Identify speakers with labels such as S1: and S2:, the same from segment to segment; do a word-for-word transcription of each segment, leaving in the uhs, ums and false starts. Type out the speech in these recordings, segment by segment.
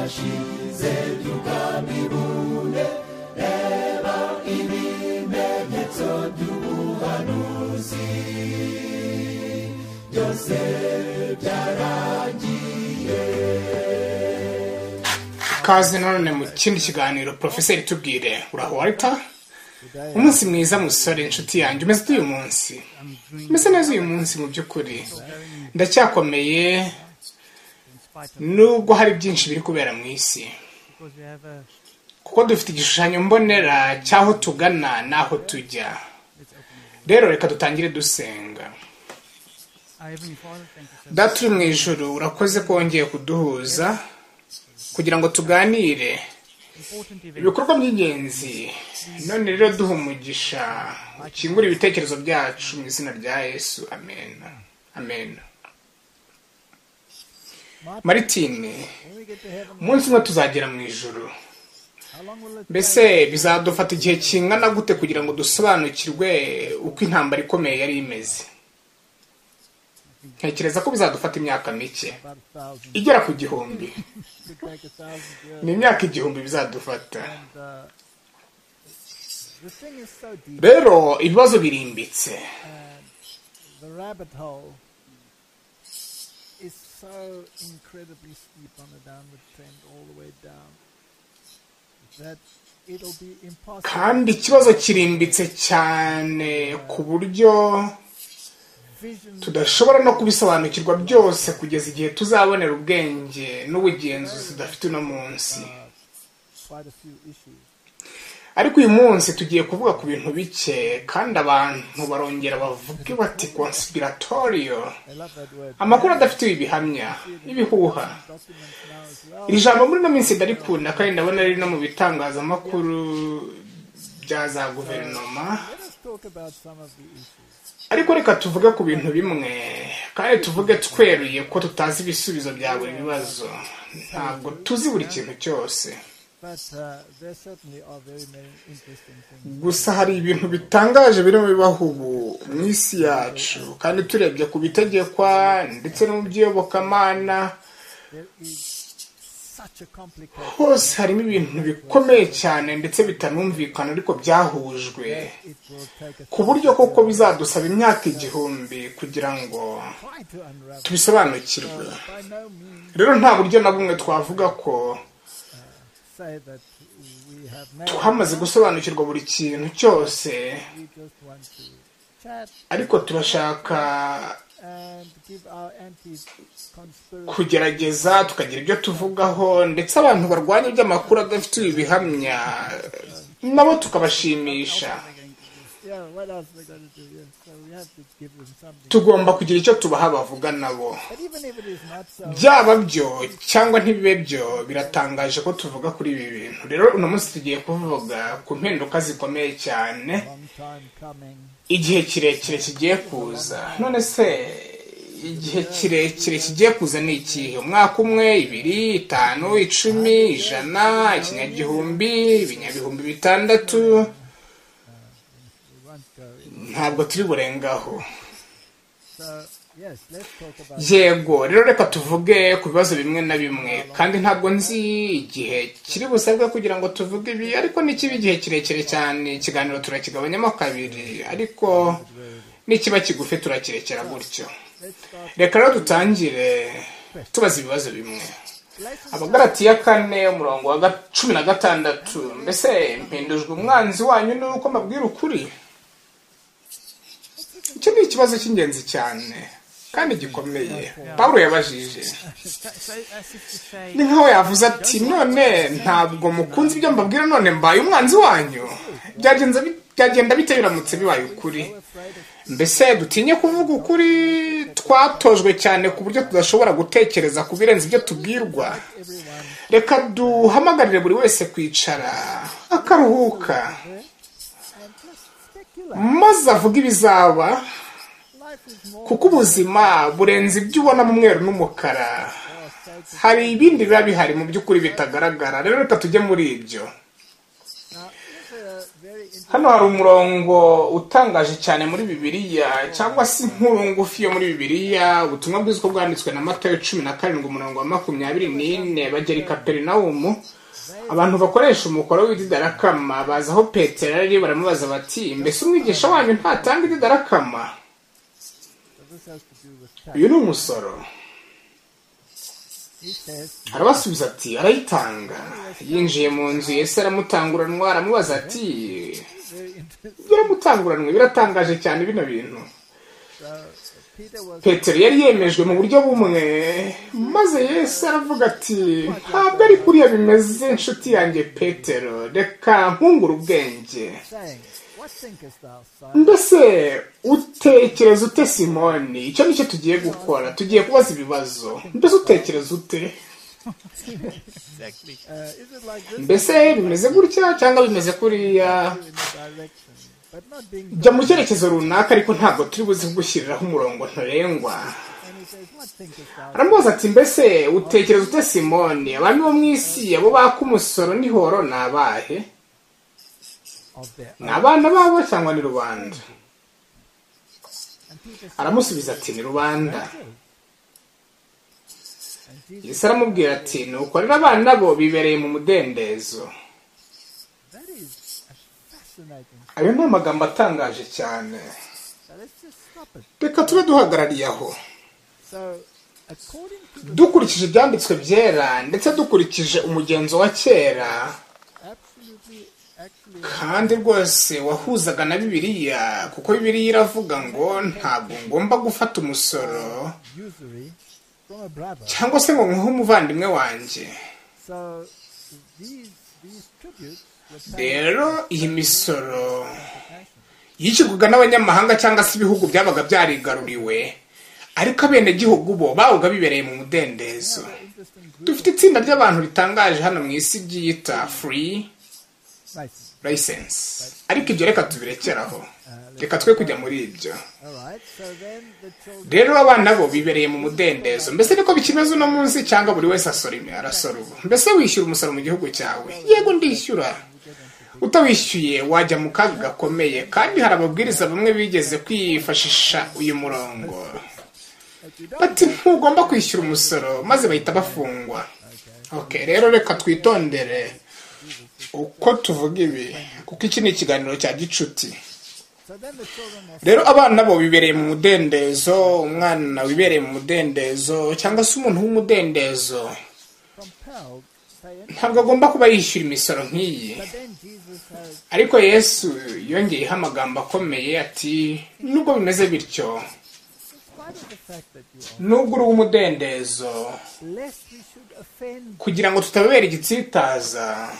S1: byashize by'ubwamibune reba ibimenyetso by'ubuhanuzi byose byarangiye.
S2: Kaze none mu kindi kiganiro Professor tubwire uraho Walter. Umunsi mwiza musore inshuti yanjye umeze uyu munsi. Mese neza uyu munsi mu byukuri. Ndacyakomeye nubwo hari byinshi biri kubera mu isi. Kuko dufite igishushanyo mbonera cyaho tugana naho tujya. Rero reka dutangire dusenga. Data uri mu ijuru urakoze ko wongeye kuduhuza kugira ngo tuganire ibikorwa by'ingenzi. None rero duha umugisha ukingura ibitekerezo byacu mu izina rya Yesu, amen amen. Maritine, umunsi umwe tuzagera mu ijuru. Mbese bizadufata igihe kingana gute kugira ngo dusobanukirwe uko intambara ikomeye yari imeze? Ntekereza ko bizadufata imyaka mike igera ku gihumbi. Ni imyaka igihumbi bizadufata. Rero ibibazo birimbitse. Kandi ikibazo kirimbitse cyane ku buryo tudashobora no kubisobanukirwa byose kugeza igihe tuzabonera ubwenge n'ubugenzuzi tudafite uno munsi. Ariko uyu munsi tugiye kuvuga ku bintu bike kandi abantu barongera bavuga bati conspiratorio, amakuru adafite ibihamya, ibihuha. Iri jambo muri no minsi ndarikunda kandi ndabona riri no mu bitangazamakuru bya za guverinoma. Ariko reka tuvuge ku bintu bimwe kandi tuvuge tweruye ko tutazi ibisubizo bya buri bibazo. Ntabwo tuzi buri kintu cyose. Gusa hari ibintu bitangaje birimo bibaho ubu mu isi yacu, kandi turebye ku bitegekwa ndetse no mu by'iyobokamana hose harimo ibintu bikomeye cyane ndetse bitanumvikana ariko byahujwe ku buryo koko bizadusaba imyaka igihumbi kugira ngo tubisobanukirwe. Rero nta buryo na bumwe twavuga ko twamaze gusobanukirwa buri kintu cyose, ariko turashaka kugerageza tukagira ibyo tuvugaho, ndetse abantu barwanya iby'amakuru adafite ibihamya nabo tukabashimisha. Tugomba kugira icyo tubaha bavuga nabo. Byaba byo cyangwa ntibibe byo, biratangaje ko tuvuga kuri ibi bintu. Rero uno munsi tugiye kuvuga ku mpinduka zikomeye cyane igihe kirekire kigiye kuza. None se igihe kirekire kigiye kuza ni ikihe? Umwaka umwe, ibiri, itanu, icumi, ijana, ikinyagihumbi, ibinyabihumbi bitandatu? Ntabwo turi burengaho. Yego, rero reka tuvuge ku bibazo bimwe na bimwe, kandi ntabwo nzi igihe kiri busabwe kugira ngo tuvuge ibi, ariko nikiba igihe kirekire cyane ikiganiro turakigabanyamo kabiri, ariko nikiba kigufi turakirekera gutyo. Reka rero dutangire tubaza ibibazo bimwe. Abagalatiya kane umurongo wa cumi na gatandatu, mbese mpindujwe umwanzi wanyu nuko mbabwira ukuri? Icyo ni ikibazo cy'ingenzi cyane kandi gikomeye Pawulo yabajije. Ni nkaho yavuze ati none ntabwo mukunze ibyo mbabwira, none mbaye umwanzi wanyu? Byagenda bite biramutse bibaye ukuri? Mbese dutinye kuvuga ukuri? Twatojwe cyane ku buryo tudashobora gutekereza ku birenze ibyo tubwirwa. Reka duhamagarire buri wese kwicara akaruhuka maze avuga ibizaba, kuko ubuzima burenze ibyo ubona mu mweru n'umukara. Hari ibindi biba bihari mu by'ukuri bitagaragara. Rero reka tujye muri ibyo. hano hari umurongo utangaje cyane muri bibiliya cyangwa se inkuru ngufi yo muri bibiliya. Ubutumwa bwiza bwanditswe na Matayo cumi na karindwi umurongo wa makumyabiri n'ine. Bagera i Kaperinawumu, abantu bakoresha umukoro w'ididarakama baza aho Petero ari, baramubaza bati, mbese umwigisha wanyu ntatanga ididarakama? Uyu ni umusoro. Arabasubiza ati, arayitanga. Yinjiye mu nzu, Yesu aramutanguranwa, aramubaza ati, biramutanguranwa, biratangaje cyane bino bintu. Petero yari yemejwe mu buryo bumwe, maze Yesu aravuga ati, ntabwo ari kuriya bimeze inshuti yanjye Petero, reka nkungure ubwenge. Mbese utekereza ute Simoni? Icyo nicyo tugiye gukora, tugiye kubaza ibibazo. Mbese utekereza ute? Mbese bimeze gutya cyangwa bimeze kuriya? Jya mu cyerekezo runaka, ariko ntabwo turi buze kugushyiriraho umurongo ntarengwa. Aramubaza ati, mbese utekereza ute Simoni? Abami bo mu isi, abo baka umusoro n'ihoro ni abahe? Ni abana babo cyangwa ni rubanda? Aramusubiza ati, ni rubanda. Yesu aramubwira ati, nuko rero abana bo bibereye mu mudendezo. Ayo ni amagambo atangaje cyane. Reka tube duhagarariye aho. Dukurikije ibyanditswe byera ndetse dukurikije umugenzo wa kera, kandi rwose wahuzaga na bibiliya, kuko bibiliya iravuga ngo ntabwo ngomba gufata umusoro cyangwa se ngo nkuhe umuvandimwe wanjye. Rero iyi misoro yishyurwaga n'abanyamahanga cyangwa se ibihugu byabaga byarigaruriwe, ariko abenegihugu bo babaga bibereye mu mudendezo. Dufite itsinda ry'abantu ritangaje hano mu isi ryiyita free license, ariko ibyo reka tubirekeraho, reka twe kujya muri ibyo. Rero abana bo bibereye mu mudendezo. Mbese niko bikimeze uno munsi cyangwa buri wese asora ime arasora ubu? Mbese wishyura umusoro mu gihugu cyawe? Yego ndishyura. Utawishyuye wajya mu kaga gakomeye, kandi hari ababwiriza bamwe bigeze kwifashisha uyu murongo bati ntugomba kwishyura umusoro, maze bahita bafungwa. Okay, rero reka twitondere uko tuvuga ibi, kuko iki ni ikiganiro cya gicuti. Rero abana bo bibereye mu mudendezo. Umwana wibereye mu mudendezo cyangwa se umuntu w'umudendezo ntabwo agomba kuba yishyura imisoro nk'iyi. Ariko Yesu yongeyeho amagambo akomeye ati, nubwo bimeze bityo, nubwo uri umudendezo, kugira ngo tutabera igitsitaza,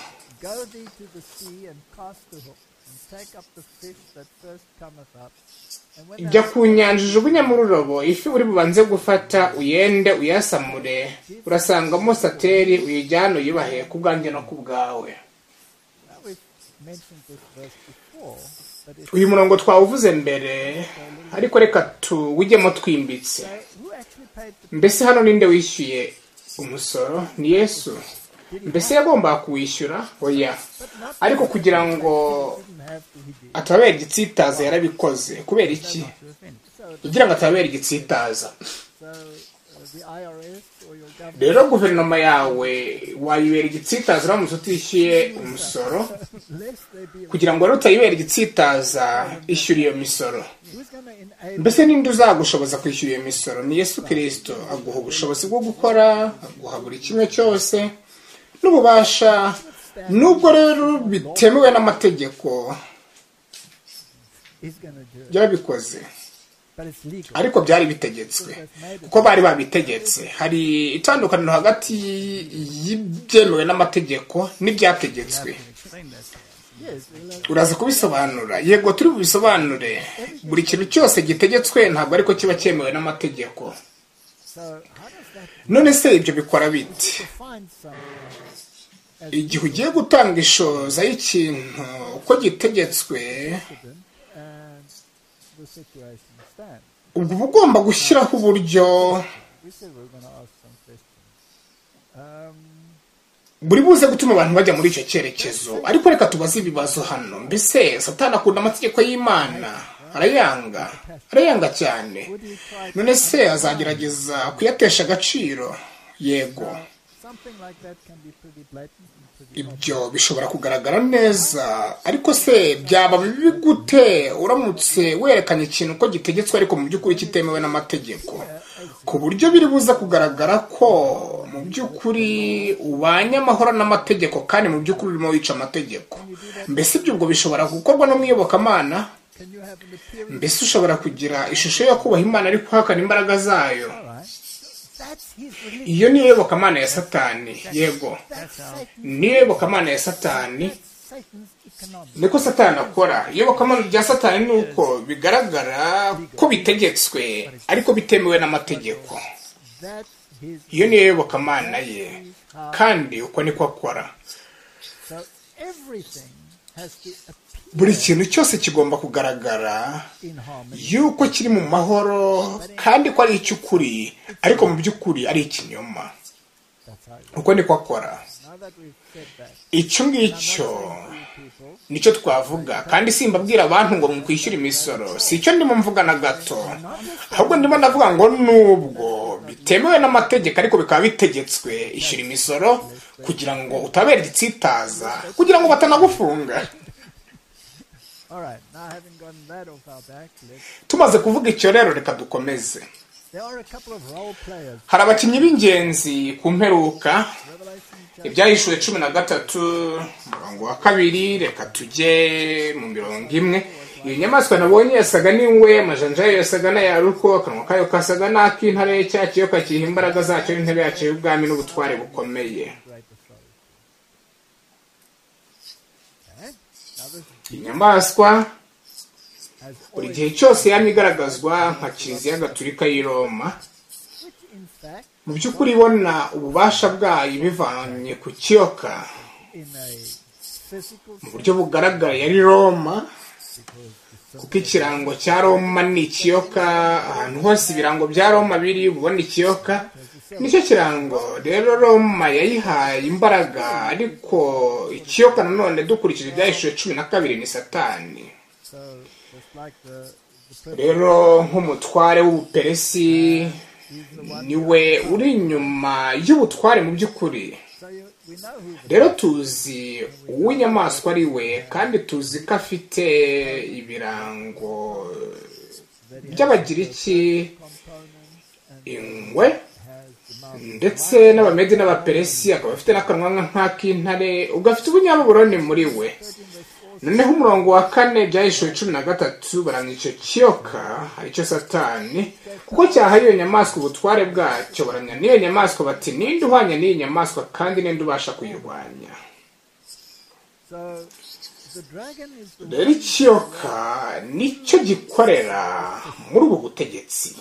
S2: jya ku nyanja ujugunye mu rurobo ifi uri bubanze gufata, uyende uyasamure, urasangamo sateri, uyijyane uyubahe ku bwanjye no ku bwawe. Uyu murongo twawuvuze mbere, ariko reka tuwujyemo twimbitse. Mbese hano ninde wishyuye umusoro? Ni Yesu. Mbese yagombaga kuwishyura? Oya. Ariko kugira ngo atabera igitsitaza yarabikoze. Kubera iki? Kugira ngo atabera igitsitaza. Rero guverinoma yawe wayibera igitsitaza uramutse utishyuye umusoro. Kugira ngo rero utayibera igitsitaza, ishyura iyo misoro. Mbese ninde uzagushoboza kwishyura iyo misoro? Ni Yesu Kristo. Aguha ubushobozi bwo gukora, aguha buri kimwe cyose n'ububasha. Nubwo rero bitemewe n'amategeko, byabikoze, ariko byari bitegetswe, kuko bari babitegetse. Hari itandukaniro hagati y'ibyemewe n'amategeko n'ibyategetswe. Uraza kubisobanura? Yego turi bubisobanure. Buri kintu cyose gitegetswe ntabwo ariko kiba cyemewe n'amategeko. None se ibyo bikora bite? Igihe ugiye gutanga ishoza y'ikintu uko gitegetswe, ubwo uba ugomba gushyiraho uburyo buri buze gutuma abantu bajya muri icyo cyerekezo. Ariko reka tubaze ibibazo hano. Mbese Satani akunda amategeko y'Imana? Arayanga, arayanga cyane. None se azagerageza kuyatesha agaciro? Yego. Ibyo bishobora kugaragara neza, ariko se byaba bibi gute uramutse werekanye ikintu ko gitegetswe ariko mu by'ukuri kitemewe n'amategeko, ku buryo biri buza kugaragara ko mu by'ukuri ubanye amahoro n'amategeko kandi mu by'ukuri urimo wica amategeko? Mbese ibyo ubwo bishobora gukorwa no mu iyobokamana? Mbese ushobora kugira ishusho yo kubaha Imana ariko uhakana imbaraga zayo? Iyo ni iyobokamana ya Satani. Yego, ni iyobokamana ya Satani. Niko Satani akora. Iyobokamana rya Satani ni uko bigaragara ko bitegetswe ariko bitemewe n'amategeko. Iyo ni iyobokamana ye, kandi uko niko akora. Buri kintu cyose kigomba kugaragara yuko kiri mu mahoro kandi ko ari icy'ukuri, ariko mu by'ukuri ari ikinyoma. Uko niko akora. Icyo ngicyo nicyo twavuga, kandi simbabwira abantu ngo mukwishyura imisoro. Si icyo ndimo mvuga na gato, ahubwo ndimo ndavuga ngo nubwo bitemewe n'amategeko ariko bikaba bitegetswe, ishyura imisoro kugira ngo utabera igitsitaza, kugira ngo batanagufunga. Tumaze kuvuga icyo rero, reka dukomeze. Hari abakinnyi b'ingenzi ku mperuka. Ibyahishuwe cumi na gatatu umurongo wa kabiri, reka tujye mu mirongo imwe. Iyo nyamaswa nabonye yasaga n'ingwe, amajanja yayo yasaga n'ayaruko, akanwa kayo kasaga n'ak'intare, cya kiyoka kiha imbaraga zacyo n'intebe yacyo y'ubwami n'ubutware bukomeye. Inyamaswa buri gihe cyose yamye igaragazwa nka Kiliziya Gatolika y'i Roma. Mu by'ukuri ibona ububasha bwayo bivanye ku kiyoka mu buryo bugaragara yari Roma, kuko ikirango cya Roma ni ikiyoka. Ahantu hose ibirango bya Roma biri ubona ikiyoka, nicyo kirango. Rero Roma yayihaye imbaraga, ariko ikiyoka nanone dukurikije ibyahishuwe cumi na kabiri ni Satani. Rero nk'umutware w'Ubuperesi niwe uri inyuma y'ubutware mu by'ukuri. Rero tuzi uw'inyamaswa ari we, kandi tuzi ko afite ibirango by'Abagiriki, ingwe, ndetse n'Abamedi n'Abaperesi. Akaba afite n'akanwa nk'ak'intare, ubwo afite ubunyabuburoni muri we. Noneho umurongo wa kane byahishuwe cumi na gatatu baranga icyo kiyoka aricyo Satani, kuko cyahaye iyo nyamaswa ubutware bwacyo. Baranya n'iyo nyamaswa bati, ninde uhwanya n'iyi nyamaswa kandi ninde ubasha kuyirwanya? Rero ikiyoka nicyo gikorera muri ubu butegetsi,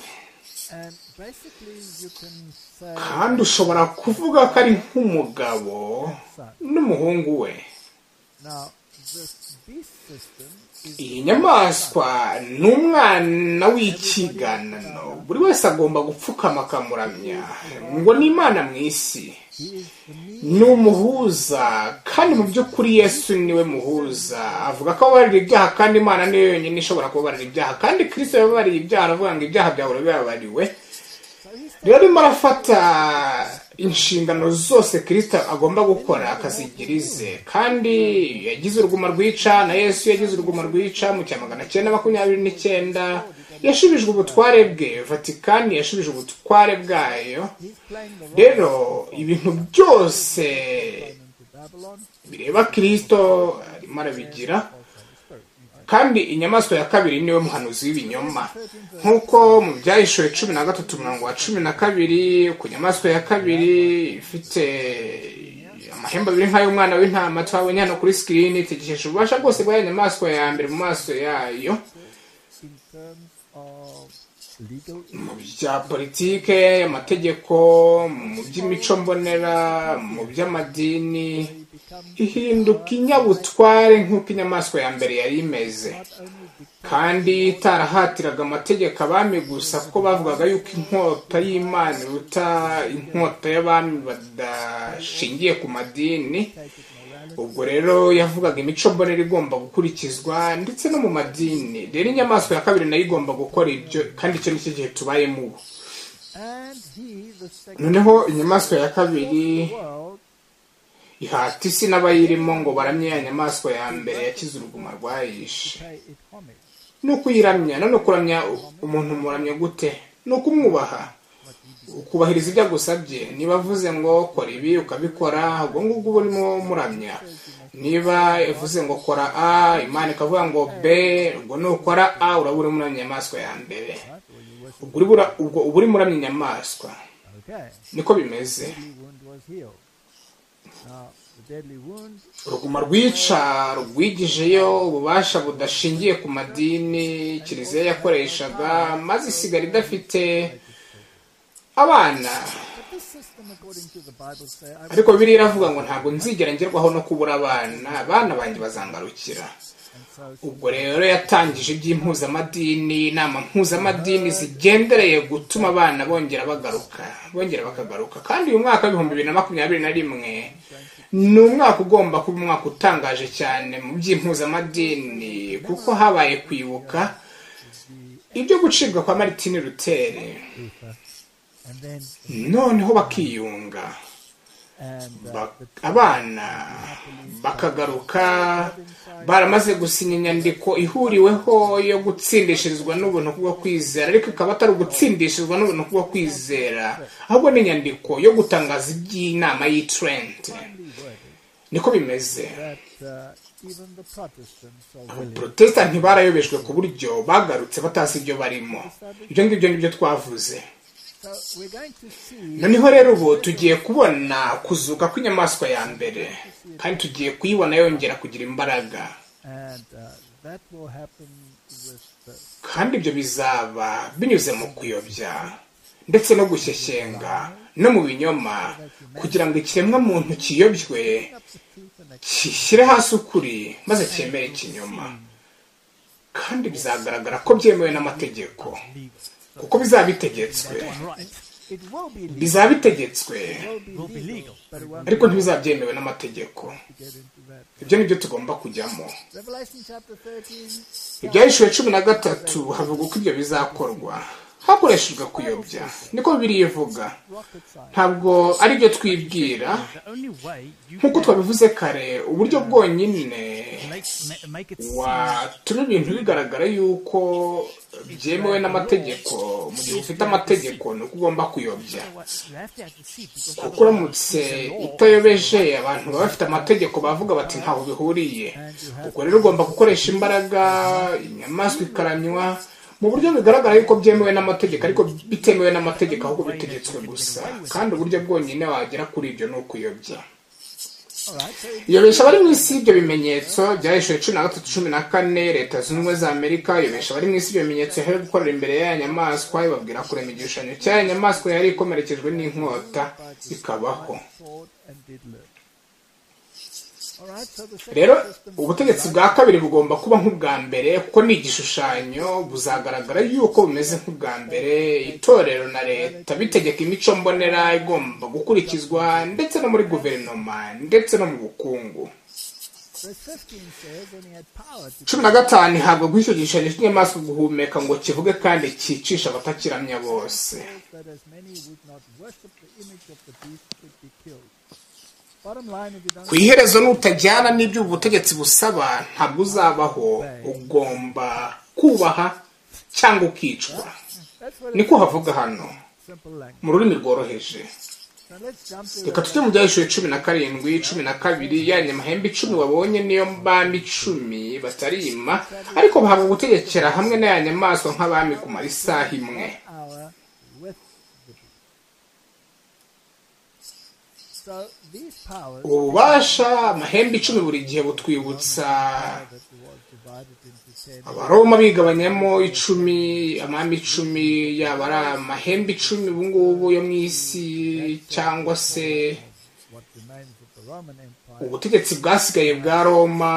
S2: kandi ushobora kuvuga ko ari nk'umugabo n'umuhungu we. Iyi nyamaswa ni umwana w'ikiganano, buri wese agomba gupfukama akamuramya ngo ni Imana mu isi. Ni umuhuza, kandi mu by'ukuri Yesu niwe muhuza. Avuga ko ababarira ibyaha, kandi Imana niyo yonyine ishobora kubabarira ibyaha, kandi Kristo yababariye ibyaha, aravuga ngo ibyaha byawe birababariwe. Rero arimo arafata inshingano zose Kristo agomba gukora akazigirize, kandi yagize uruguma rwica. Na Yesu yagize uruguma rwica mu cya magana cyenda makumyabiri n'icyenda. Yashubijwe ubutware bwe, Vatikani yashubije ubutware bwayo. Rero ibintu byose bireba Kristo arimo arabigira, kandi inyamaswa ya kabiri niwe muhanuzi w'ibinyoma. Nk'uko mu byahishuwe cumi na gatatu umurongo wa cumi na kabiri, ku nyamaswa ya kabiri ifite amahembe abiri nk'ay'umwana w'intama twabonye hano kuri sikirini, itegesheje ububasha bwose bw'ayo nyamaswa ya mbere mu maso yayo. mu bya politike, amategeko, mu by'imico mbonera, mu by'amadini, ihinduka inyabutware nk'uko inyamaswa ya mbere yari imeze, kandi itarahatiraga amategeko abami gusa, kuko bavugaga yuko inkota y'Imana iruta inkota y'abami badashingiye ku madini. Ubwo rero yavugaga imico mbonera igomba gukurikizwa ndetse no mu madini. Rero inyamaswa ya kabiri nayo igomba gukora ibyo, kandi icyo nicyo gihe tubayemo ubu. Noneho inyamaswa ya kabiri ihata isi n'abayirimo ngo baramye ya nyamaswa ya mbere yakize uruguma rwayishe. Ni ukuyiramya. None kuramya umuntu muramya gute? Ni ukumwubaha, ukubahiriza ibyo agusabye. Niba avuze ngo kora ibi ukabikora, ubwo ngubwo uba urimo muramya. Niba ivuze ngo kora A, Imana ikavuga ngo B, ubwo nukora A uraba uri muramya inyamaswa ya mbere. Ubwo uba uri muramya inyamaswa. Niko bimeze. Uruguma rwica rwigijeyo ububasha budashingiye ku madini Kiliziya yakoreshaga, maze isigara idafite abana. Ariko Bibiliya iravuga ngo ntabwo nzigera ngerwaho no kubura abana, abana banjye bazangarukira. Ubwo rero yatangije iby'impuzamadini, inama mpuzamadini zigendereye gutuma abana bongera bagaruka, bongera bakagaruka. Kandi uyu mwaka w'ibihumbi bibiri na makumyabiri na rimwe ni umwaka ugomba kuba umwaka utangaje cyane mu by'impuzamadini, kuko habaye kwibuka ibyo gucibwa kwa Martin Luther. Noneho bakiyunga, abana bakagaruka, baramaze gusinya inyandiko ihuriweho yo gutsindishirizwa n'ubuntu bwo kwizera, ariko ikaba atari ugutsindishirizwa n'ubuntu bwo kwizera, ahubwo ni inyandiko yo gutangaza iby'inama y'Trent. Niko bimeze. Abaprotestant barayobejwe ku buryo bagarutse batazi ibyo barimo. Ibyo ngibyo nibyo twavuze. Noneho rero ubu tugiye kubona kuzuka kw'inyamaswa ya mbere, kandi tugiye kuyibona yongera kugira imbaraga. Kandi ibyo bizaba binyuze mu kuyobya ndetse no gushyeshyenga no mu binyoma, kugira ngo ikiremwa muntu kiyobywe kishyire hasi ukuri maze cyemere ikinyoma. Kandi bizagaragara ko byemewe n'amategeko, kuko bizaba bitegetswe. Bizaba bitegetswe, ariko ntibizabyemewe n'amategeko. Ibyo nibyo tugomba kujyamo. Ibyahishuwe cumi na gatatu havuga uko ibyo bizakorwa hakoreshejwe kuyobya. Niko Bibiliya ivuga, ntabwo ari byo twibwira. Nk'uko twabivuze kare, uburyo bwonyine watuma ibintu bigaragara yuko byemewe n'amategeko mu gihe ufite amategeko ni uko ugomba kuyobya. Kuko uramutse utayobeje, abantu baba bafite amategeko bavuga bati ntaho bihuriye. Ubwo rero ugomba gukoresha imbaraga, inyamaswa ikaranywa mu buryo bigaragara yuko byemewe n'amategeko, ariko bitemewe n'amategeko ahubwo bitegetswe gusa. Kandi uburyo bwonyine wagera kuri ibyo ni ukuyobya. Iyobesha bari mu isi ibyo bimenyetso byahishuwe cumi na gatatu cumi na kane. Leta Zunze Ubumwe za Amerika iyobesha bari mu isi ibyo bimenyetso yaherewe gukorera imbere y'aya nyamaswa, ibabwira kurema igishushanyo cy'aya nyamaswa yari ikomerekejwe n'inkota ikabaho. Rero ubutegetsi bwa kabiri bugomba kuba nk'ubwa mbere, kuko ni igishushanyo. Buzagaragara yuko bumeze nk'ubwa mbere. Itorero na leta bitegeka imico mbonera igomba gukurikizwa, ndetse no muri guverinoma ndetse no mu bukungu. cumi na gatanu ihabwa guha icyo gishushanyo cy'inyamaswa guhumeka ngo kivuge kandi cyicisha abatakiramya bose. Ku iherezo nutajyana n'ibyo ubutegetsi busaba, ntabwo uzabaho. Ugomba kubaha cyangwa ukicwa. Niko havuga hano mu rurimi rworoheje. Reka tujye mu byahishuwe cumi na karindwi cumi na kabiri. Ya nyamahembe icumi wabonye niyo mbami icumi batarima, ariko bahabwa gutegekera hamwe n'aya nyamaswa nk'abami kumara isaha imwe. ububasha amahembe icumi buri gihe butwibutsa abaroma bigabanyamo icumi amahembe icumi yaba ari amahembe icumi ubu ngubu yo mu isi cyangwa se ubutegetsi bwasigaye bwa Roma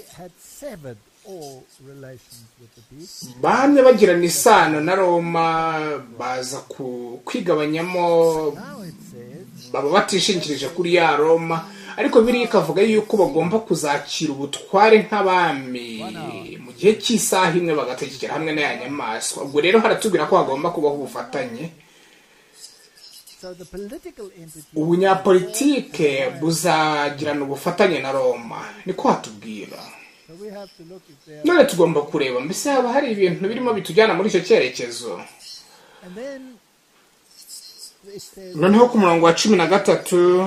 S2: bamwe bagirana isano na Roma baza kwigabanyamo baba batishingikirije kuri ya Roma ariko biri ikavuga yuko bagomba kuzakira ubutware nk'abami mu gihe cy'isaha imwe bagategekera hamwe na ya nyamaswa. Ubwo rero haratubwira ko hagomba kubaho ubufatanye. Ubunyapolitike buzagirana ubufatanye na Roma niko hatubwira. None tugomba kureba mbese haba hari ibintu birimo bitujyana muri icyo cyerekezo. Noneho ku murongo wa cumi na gatatu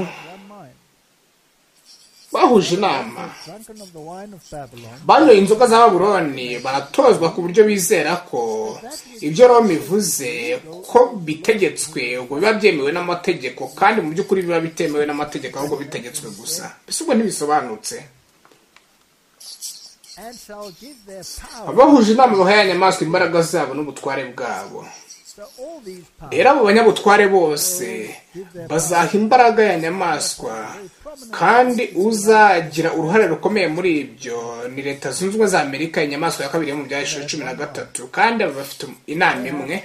S2: bahuje inama banyoye inzoga za Babuloni baratozwa ku buryo bizera ko ibyo Roma ivuze ko bitegetswe ubwo biba byemewe n'amategeko kandi mu by'ukuri biba bitemewe n'amategeko ahubwo bitegetswe gusa. Mbese ubwo ntibisobanutse. Abahuje inama bahaye inyamaswa imbaraga zabo n'ubutware bwabo. Rero abo banyabutware bose bazaha imbaraga ya nyamaswa kandi uzagira uruhare rukomeye muri ibyo ni Leta Zunze Ubumwe za Amerika, inyamaswa ya kabiri yo mu byahishwe cumi na gatatu, kandi bafite inama imwe,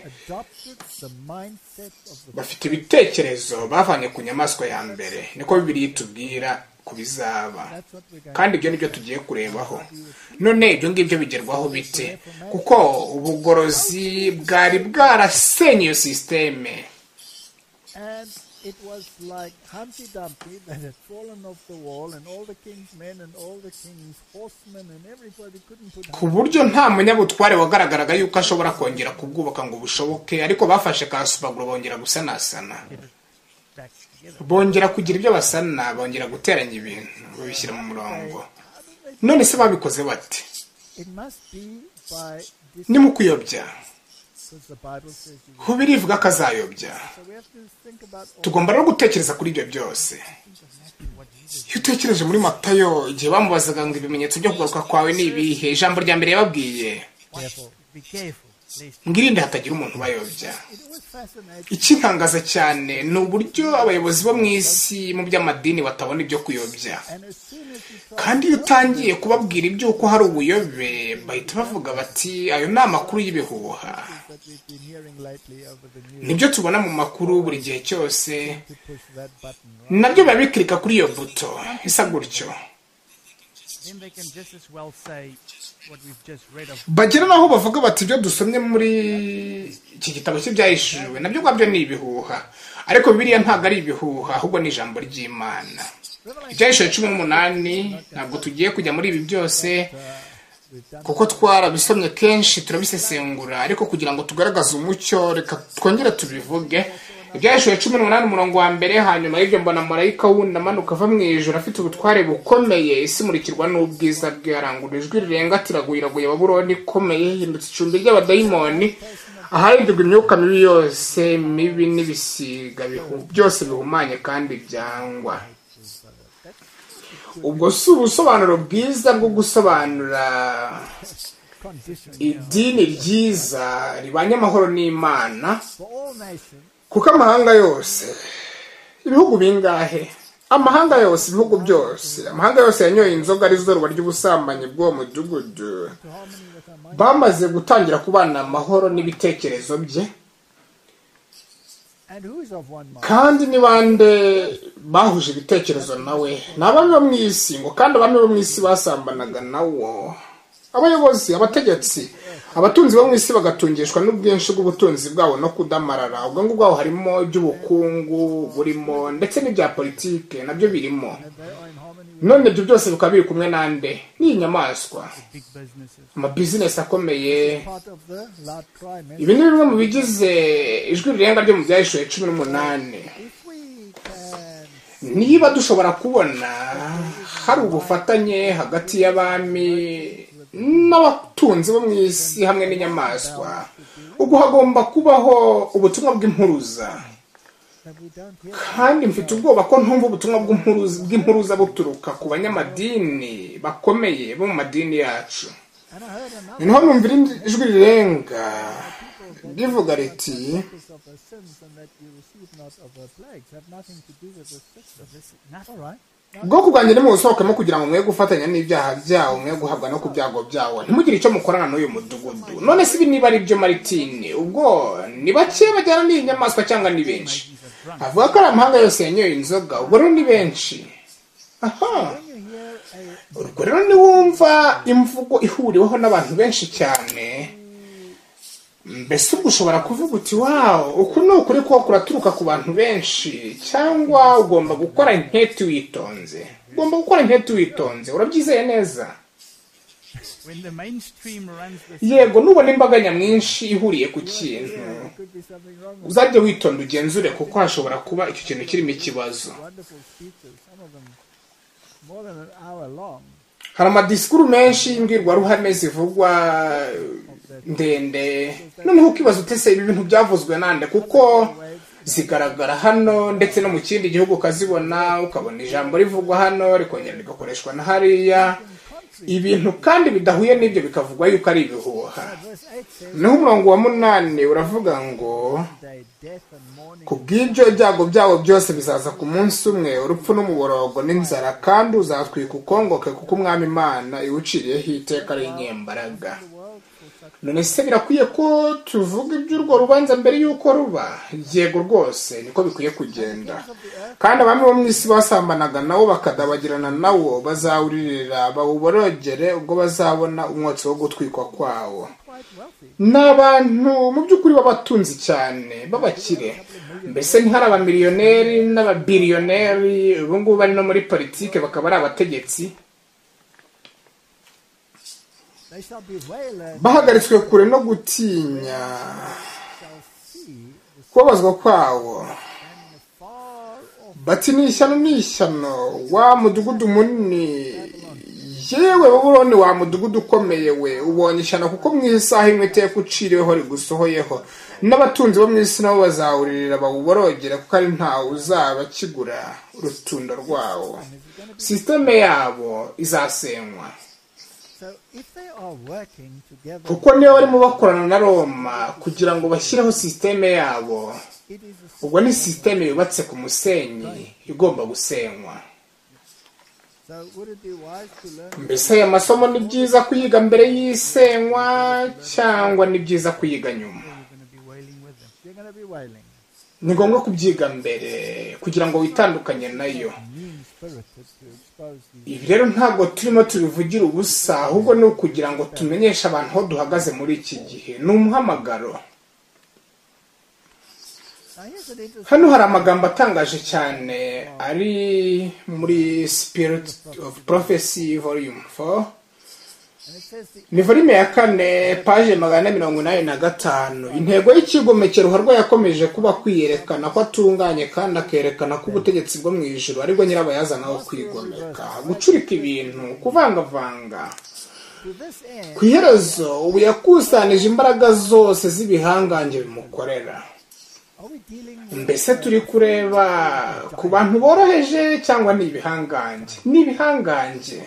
S2: bafite ibitekerezo bavanye ku nyamaswa ya mbere. Niko Bibiliya itubwira kubizaba, kandi ibyo nibyo tugiye kurebaho. None ibyo ngibyo bigerwaho bite? Kuko ubugorozi bwari bwarasenye iyo systeme.
S3: It was like Humpty Dumpty that had fallen off the wall, and all the king's men and all the king's horsemen and everybody couldn't put
S2: ku buryo nta munyabutware wagaragaraga yuko ashobora kongera kubwubaka ngo bushoboke, ariko bafashe kasubaguro bongera gusanasana, bongera kugira ibyo basana, bongera guteranya ibintu babishyira mu murongo. None se babikoze bate? Ni mu kuyobya. Ko birivuga ko azayobya. Tugomba no gutekereza kuri ibyo byose. Iyo utekereje muri Matayo igihe bamubazaga ngo ibimenyetso byo kugaruka kwawe ni ibihe, ijambo rya mbere yababwiye ngirinde hatagira umuntu bayobya. Ikintangaza cyane ni uburyo abayobozi bo mu isi mu by'amadini batabona ibyo kuyobya, kandi iyo utangiye kubabwira iby'uko hari ubuyobe bahita bavuga bati ayo ni amakuru y'ibihuha. Nibyo tubona mu makuru buri gihe cyose, nabyo biba bikirika kuri iyo buto isa gutyo. Bagira naho bavuga bati ibyo dusomye muri iki gitabo cy'ibyahishuwe nabyo gwabyo ni ibihuha, ariko Bibiliya ntabwo ari ibihuha ahubwo ni ijambo ry'Imana. Ibyahishuwe cumi n'umunani ntabwo tugiye kujya muri ibi byose kuko twarabisomye kenshi turabisesengura, ariko kugira ngo tugaragaze umucyo reka twongere tubivuge. Ibyahishuwe cumi n'umunani umurongo wa mbere, hanyuma y'ibyo mbona marayika wundi amanuka ava mu ijuru afite ubutware bukomeye, isi imurikirwa n'ubwiza bwe, arangurura ijwi rirenga ati iraguye Babuloni ikomeye, ihindutse icumbi ry'abadayimoni, aharindirwa imyuka mibi yose mibi n'ibisiga byose bihumanye kandi byangwa. Ubwo si ubusobanuro bwiza bwo gusobanura idini ryiza ribanye amahoro n'Imana, kuko amahanga yose, ibihugu bingahe, amahanga yose, ibihugu byose, amahanga yose yanyoye inzoga arizo ruba ry'ubusambanyi bw'uwo mudugudu, bamaze gutangira kubana amahoro n'ibitekerezo bye. Kandi ni bande bahuje ibitekerezo nawe? Ni abami bo mu isi, ngo kandi abami bo mu isi basambanaga nawo. Abayobozi, abategetsi, abatunzi bo mu isi bagatungishwa n'ubwinshi bw'ubutunzi bwabo no kudamarara. Ubwo ngubwo aho harimo iby'ubukungu burimo, ndetse n'ibya politike nabyo birimo. None ibyo byose bikaba biri kumwe nande? Ni inyamaswa, amabizinesi akomeye. Ibi ni bimwe mu bigize ijwi rirenga ryo mu byahishuwe cumi n'umunani. Niba dushobora kubona hari ubufatanye hagati y'abami n'abatunzi bo mu isi hamwe n'inyamaswa, ubwo hagomba kubaho ubutumwa bw'impuruza. kandi mfite ubwoba ko ntumva ubutumwa bw'impuruza buturuka ku banyamadini bakomeye bo mu madini yacu. Noneho numvira ijwi rirenga rivuga riti ubwoko bwanjye nimubusohokemo kugira ngo mwe gufatanya n'ibyaha byawo, mwe guhabwa no ku byago byawo, ntimugire icyo mukorana n'uyu mudugudu. None se ibi niba ari byo Maritini, ubwo ni bake bajyana n'iyi nyamaswa cyangwa ni benshi? Avuga ko ari amahanga yose yanyoye inzoga, ubwo rero ni benshi. Aha, urwo rero niwumva imvugo ihuriweho n'abantu benshi cyane, mbese ubwo ushobora kuvuga uti wawo, uku ni ukuri ko kuraturuka ku bantu benshi, cyangwa ugomba gukora intete witonze. Ugomba gukora intete witonze, urabyizeye neza? Yego, nubona imbaga nyamwinshi ihuriye ku kintu, uzajya witonda ugenzure, kuko hashobora kuba icyo kintu kirimo ikibazo. Hari amadisikuru menshi y'imbwirwaruhame zivugwa ndende, noneho ukibaza utese ibi bintu byavuzwe nande, kuko zigaragara hano ndetse no mu kindi gihugu ukazibona, ukabona ijambo rivugwa hano rikongera rigakoreshwa na hariya, ibintu kandi bidahuye n'ibyo bikavugwa yuko ari ibihuha. Naho umurongo wa munani uravuga ngo ku bw'ibyo ibyago byabo byose bizaza ku munsi umwe, urupfu n'umuborogo n'inzara, kandi uzatwika ukongoke, kuko umwami Imana iwuciriyeho iteka ry'inyembaraga. None se birakwiye ko tuvuga iby'urwo rubanza mbere y'uko ruba? Yego rwose, niko bikwiye kugenda. Kandi abami bo mu isi basambanaga nawo bakadabagirana nawo bazawuririra bawuborogere ubwo bazabona umwotsi wo gutwikwa kwawo. N'abantu mu by'ukuri b'abatunzi cyane b'abakire, mbese ntihari abamiliyoneri n'ababiliyoneri ubu ngubu bari no muri politike bakaba ari abategetsi, bahagaritswe kure no gutinya kubabazwa kwawo. Bati ni ishyano ni ishyano, wa mudugudu munini, yewe Babuloni wa mudugudu ukomeye we, ubonye ishyano, kuko mu isaha imwe iteka uciriweho rigusohoyeho, n'abatunzi bo mu isi nabo bazawuririra bawuborogere, kuko ari ntawe uzaba kigura urutundo rwawo. Sisiteme yabo izasenywa, kuko niyo barimo bakorana na Roma kugira ngo bashyireho sisiteme yabo. Ubwo ni sisiteme yubatse ku musenyi igomba gusenywa. Mbese aya masomo ni byiza kuyiga mbere y'isenywa cyangwa ni byiza kuyiga nyuma? Ni ngombwa kubyiga mbere kugira ngo witandukanye nayo. Ibi rero ntabwo turimo tubivugira ubusa, ahubwo ni ukugira ngo tumenyeshe abantu aho duhagaze muri iki gihe. Ni umuhamagaro. Hano hari amagambo atangaje cyane ari muri Spirit of Prophecy volume four, ni volume ya kane, page magana mirongo inani na gatanu. Intego y'ikigomekero ruharwa yakomeje kuba kwiyerekana ko atunganye kandi akerekana ko ubutegetsi bwo mu ijuru aribwo nyirabayazana wo kwigomeka, gucurika ibintu, kuvangavanga. Ku iherezo ubu yakusanije imbaraga zose z'ibihangange bimukorera. Mbese turi kureba ku bantu boroheje cyangwa ni ibihangange? Ni ibihangange.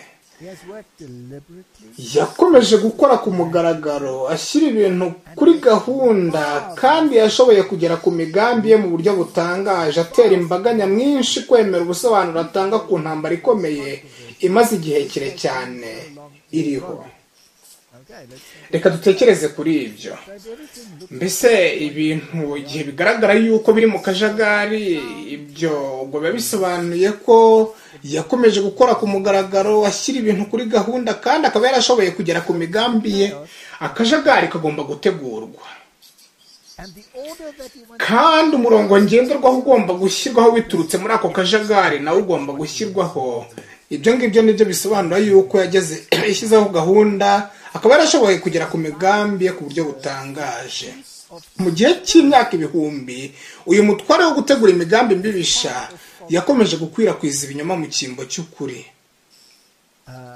S2: Yakomeje gukora ku mugaragaro, ashyira ibintu kuri gahunda, kandi yashoboye kugera ku migambi ye mu buryo butangaje, atera imbaga nyamwinshi kwemera ubusobanuro atanga ku ntambara ikomeye imaze igihe kire cyane iriho. Reka dutekereze kuri ibyo. Mbese ibintu igihe bigaragara yuko biri mu kajagari, ibyo ubwo biba bisobanuye ko yakomeje gukora ku mugaragaro, ashyira ibintu kuri gahunda, kandi akaba yarashoboye kugera ku migambi ye. Akajagari kagomba gutegurwa, kandi umurongo ngenderwaho ugomba gushyirwaho biturutse muri ako kajagari nawe ugomba gushyirwaho. Ibyo ngibyo nibyo bisobanura yuko yageze yashyizeho gahunda, akaba yarashoboye kugera ku migambi ye ku buryo butangaje. Mu gihe cy'imyaka ibihumbi, uyu mutware wo gutegura imigambi mbibisha yakomeje gukwirakwiza ibinyoma mu cyimbo cy'ukuri.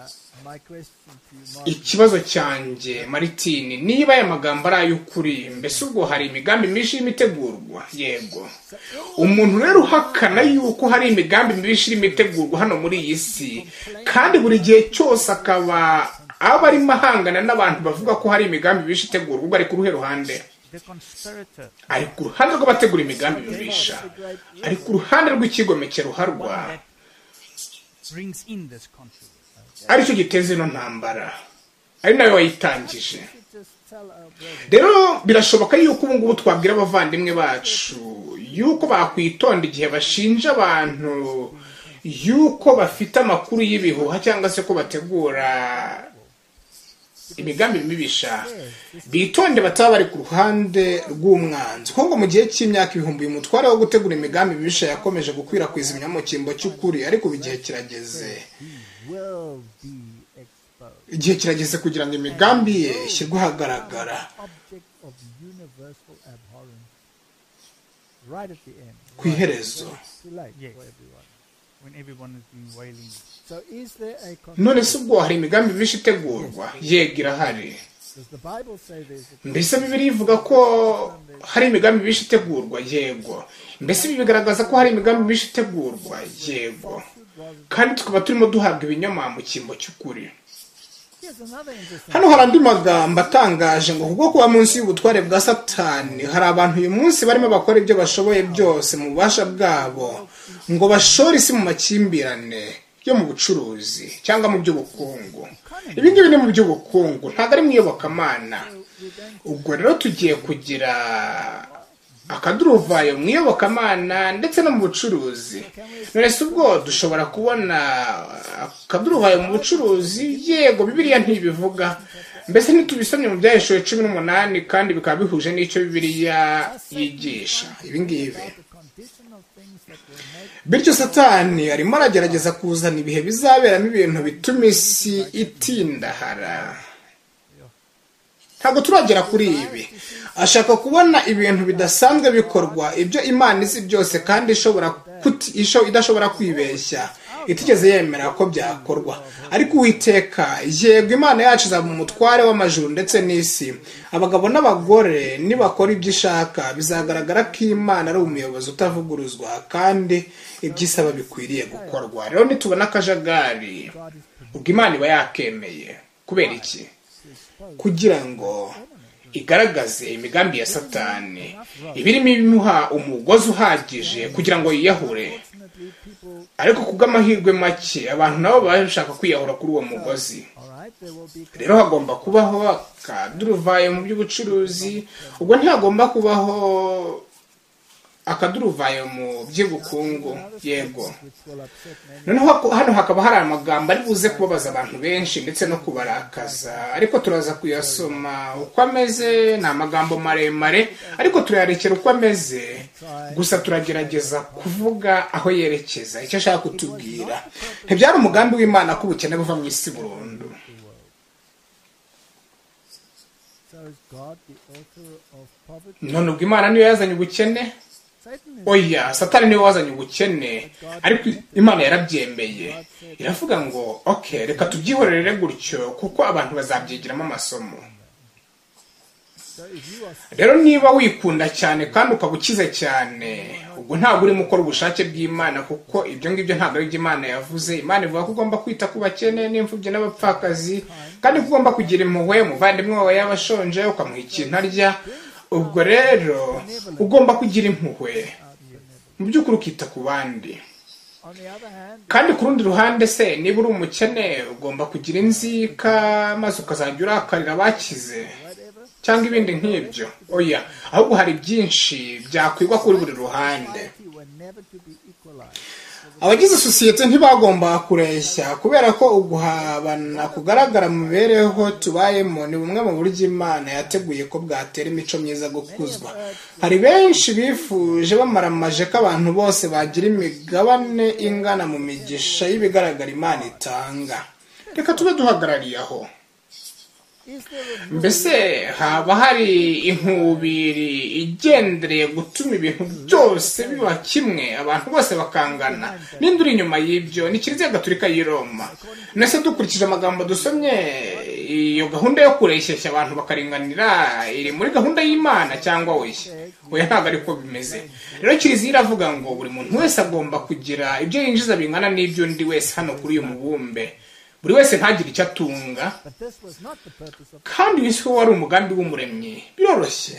S3: my question to you, Martin,
S2: ikibazo cyanjye Maritini, niba aya magambo ari ay'ukuri, mbese ubwo hari imigambi myinshi y'imitegurwa? Yego. Umuntu rero uhakana yuko hari imigambi myinshi y'imitegurwa hano muri iyi si, kandi buri gihe cyose akaba aba ari mahangana n'abantu bavuga ko hari imigambi myinshi itegurwa, ubwo ari ku ruhe ruhande?
S3: the conspirator,
S2: Ari ku ruhande rw'abategura imigambi mibisha, ari ku ruhande rw'ikigomeke ruharwa,
S4: brings in this controversy.
S2: aricyo giteza ino ntambara, ari nawe wayitangije.
S3: just tell our brothers,
S2: Rero birashoboka yuko ubu ngubu twabwira abavandimwe bacu yuko bakwitonda igihe bashinja abantu yuko bafite amakuru y'ibihuha cyangwa se ko bategura imigambi mibisha, bitonde bataba bari ku ruhande rw'umwanzi. Kuko mu gihe cy'imyaka ibihumbi umutware wo gutegura imigambi mibisha yakomeje gukwirakwiza ibinyoma mu cyimbo cy'ukuri, ariko igihe kirageze
S3: will be exposed.
S2: igihe kirageze kugira ngo imigambi ye ishyirwe ahagaragara
S3: Object of universal abhorrence. Right at the end.
S2: ku iherezo.
S3: It's too late
S4: Yes.
S3: for everyone.
S4: When everyone has been wailing.
S3: So is there a con-
S2: None se ubwo hari imigambi myinshi itegurwa? Yego, irahari.
S3: Does the Bible say there's a
S2: Mbese Bibiliya ivuga ko hari imigambi myinshi itegurwa? Yego. Mbese ibi bigaragaza ko hari imigambi myinshi itegurwa? Yego. Kandi tukaba turimo duhabwa ibinyoma mu cyimbo cy'ukuri.
S3: Here's another interesting
S2: Hano hari andi magambo atangaje ngo kubwo kuba munsi y'ubutware bwa Satani, hari abantu uyu munsi barimo bakora ibyo bashoboye byose mu bubasha bwabo ngo bashore isi mu makimbirane yo mu bucuruzi cyangwa mu by'ubukungu. Ibi ngibi ni mu by'ubukungu, ntabwo ari mu iyobokamana. Ubwo rero tugiye kugira akaduruvayo mu iyobokamana ndetse no mu bucuruzi. None se ubwo dushobora kubona akaduruvayo mu bucuruzi? Yego, Bibiliya ntibivuga. Mbese ntitubisomye mu byahishuwe cumi n'umunani kandi bikaba bihuje n'icyo Bibiliya yigisha ibi ngibi.
S3: the condition of things that will make
S2: Bityo Satani arimo aragerageza kuzana ibihe bizaberamo ibintu bituma isi itindahara. Ntabwo turagera kuri ibi. Ashaka kubona ibintu bidasanzwe bikorwa, ibyo Imana izi byose kandi ishobora kuti, isho idashobora kwibeshya, itigeze yemera ko byakorwa. Ariko Uwiteka, yego, Imana yacu izaba umutware w'amajuru ndetse n'isi. Abagabo n'abagore nibakora ibyo ishaka, bizagaragara ko Imana ari umuyobozi utavuguruzwa kandi ibyisaba bikwiriye gukorwa. Rero nitubona akajagari, ubwo Imana iba yakemeye. Kubera iki? Kugira ngo igaragaze imigambi ya Satani, ibirimo ibimuha umugozi uhagije kugira ngo yiyahure.
S3: unfortunately people.
S2: Ariko kubw'amahirwe make abantu nabo bashaka kwiyahura kuri uwo mugozi.
S3: All right, there will be
S2: Rero hagomba kubaho akaduruvayo mu by'ubucuruzi, ubwo ntihagomba kubaho akaduruvayo mu by'ubukungu. Yego.
S3: which will upset many.
S2: Noneho hano hakaba hari amagambo ari buze kubabaza abantu benshi ndetse no kubarakaza, ariko turaza kuyasoma uko ameze. Ni amagambo maremare ariko turayarekera uko ameze, gusa turagerageza kuvuga aho yerekeza, icyo ashaka kutubwira. Ntibyari umugambi w'Imana ko ubukene buva mu isi burundu.
S3: So is God the author of poverty?
S2: None ubwo Imana niyo yazanye ubukene?
S3: Satan is
S2: Oya, Satani niwe wazanye ubukene, ariko Imana yarabyemeye. Iravuga ngo okay, reka tubyihorere gutyo kuko abantu bazabyigiramo amasomo.
S3: so if you are
S2: Rero niba wikunda cyane kandi ukaba ukize cyane, ubwo ntabwo urimo ukora ubushake bw'Imana, kuko ibyo ngibyo ntabwo ari byo Imana yavuze. Imana ivuga ko ugomba kwita ku bakene n'imfubyi n'abapfakazi, kandi ko ugomba kugira impuhwe umuvandimwe wawe yabashonje ukamuha ikintu arya. Ubwo rero ugomba kugira impuhwe mu by'ukuri ukita ku bandi.
S3: on the other hand,
S2: Kandi ku rundi ruhande se, niba uri umukene ugomba kugira inzika maze ukazajya urakarira abakize
S3: whatever,
S2: cyangwa ibindi nk'ibyo. Oya, ahubwo hari byinshi byakwigwa kuri buri ruhande.
S3: society were never to be equalized.
S2: Abagize sosiyete ntibagomba kureshya, kubera ko uguhabana kugaragara mu mibereho tubayemo ni bumwe mu buryo Imana yateguye ko bwatera imico myiza gukuzwa. Hari benshi bifuje bamaramaje ko abantu bose bagira imigabane ingana mu migisha y'ibigaragara Imana itanga. Reka tube duhagarariye aho. mbese haba hari inkubiri igendereye gutuma ibintu byose biba kimwe abantu bose bakangana? ninde uri inyuma y'ibyo? ni Kiliziya Gatolika y'i Roma. nese dukurikije amagambo dusomye, iyo gahunda yo kureshyeshya abantu bakaringanira iri muri gahunda y'Imana cyangwa oya? oya, ntabwo ariko bimeze. rero Kiliziya iravuga ngo buri muntu wese agomba kugira ibyo yinjiza bingana n'iby'undi wese hano kuri uyu mubumbe. buri wese ntagire icyo atunga, kandi uyu si wo wari umugambi w'umuremyi. biroroshye.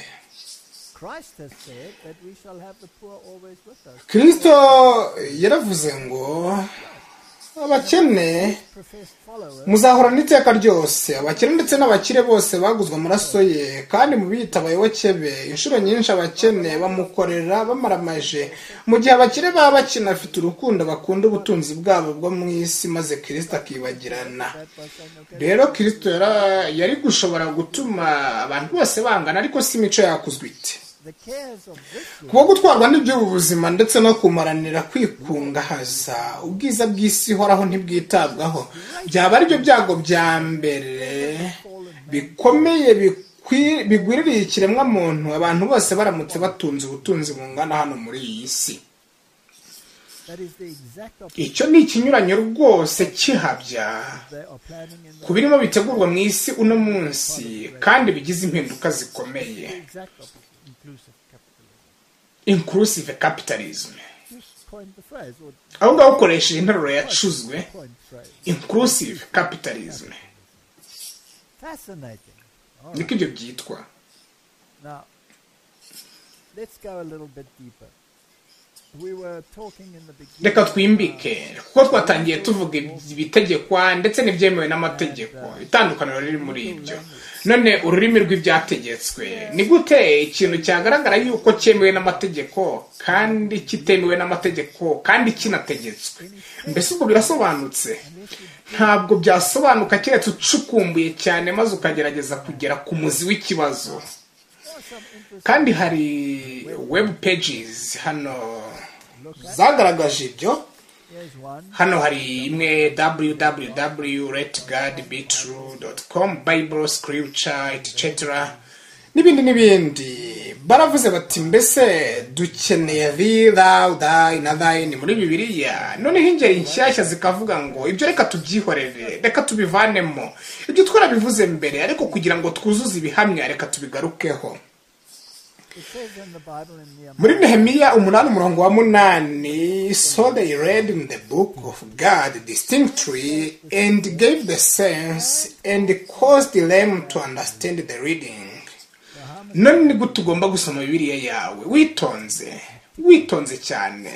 S2: Kristo yaravuze ngo abakene muzahorana iteka ryose. abakene ndetse n'abakire bose baguzwe amaraso ye, kandi mu biyita abayoboke be inshuro nyinshi abakene bamukorera bamaramaje, mu gihe abakire baba bakinafite urukundo bakunda ubutunzi bwabo bwo mu isi, maze Kristo akibagirana. rero Kristo yari gushobora gutuma abantu bose bangana, ariko si imico yakuzwe ite. kuba gutwarwa n'iby'ubu buzima ndetse no kumaranira kwikungahaza ubwiza bw'isi ihoraho ntibwitabwaho byaba ari byo byago bya mbere bikomeye bigwiririye ikiremwa muntu, abantu bose baramutse batunze ubutunzi bungana hano muri iyi si. icyo ni ikinyuranyo rwose kihabya ku birimo bitegurwa mu isi uno munsi, kandi bigize impinduka zikomeye. inclusive capitalism. aho ngaho ukoresheje interuro yacuzwe inclusive capitalism, niko ibyo byitwa. reka twimbike, kuko twatangiye tuvuga ibitegekwa ndetse n'ibyemewe n'amategeko, itandukaniro riri muri ibyo. none ururimi rw'ibyategetswe ni gute ikintu cyagaragara yuko cyemewe n'amategeko kandi kitemewe n'amategeko kandi kinategetswe? mbese ubwo birasobanutse? ntabwo byasobanuka keretse ucukumbuye cyane maze ukagerageza kugera ku muzi w'ikibazo. kandi hari web pages hano zagaragaje ibyo. hano hari imwe w w w dot let god be true dot com, bible scripture et cetera n'ibindi n'ibindi. baravuze bati mbese dukeneye thee, thou, thy na thine muri Bibiliya. noneho ingeri nshyashya zikavuga ngo ibyo reka tubyihorere, reka tubivanemo. ibyo twarabivuze mbere, ariko kugira ngo twuzuze ibihamya reka tubigarukeho. muri Nehemiya umunani umurongo wa munani, so they read in the book of God distinctly and gave the sense and caused them to understand the reading. none ni gute ugomba gusoma Bibiliya yawe witonze witonze cyane,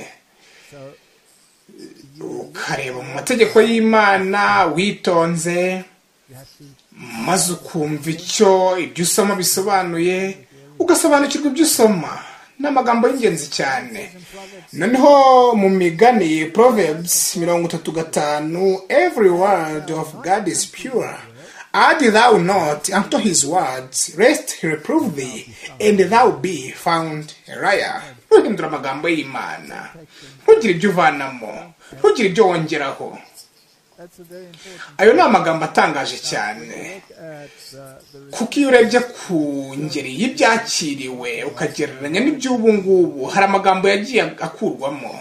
S2: ukareba mu mategeko y'Imana witonze, maze ukumva icyo ibyo usoma bisobanuye, ugasobanukirwa ibyo usoma. n'amagambo y'ingenzi cyane. noneho mu migani Proverbs mirongo itatu gatanu, every word of God is pure. Add thou not unto his words, lest he reprove thee, and thou be found a liar. Ntugindura amagambo y'Imana, ntugire ibyo uvanamo, ntugire ibyo wongeraho. ayo ni amagambo atangaje cyane, kuko iyo urebye ku ngeri y'ibyakiriwe ukagereranya n'iby'ubu ngubu, hari amagambo yagiye akurwamo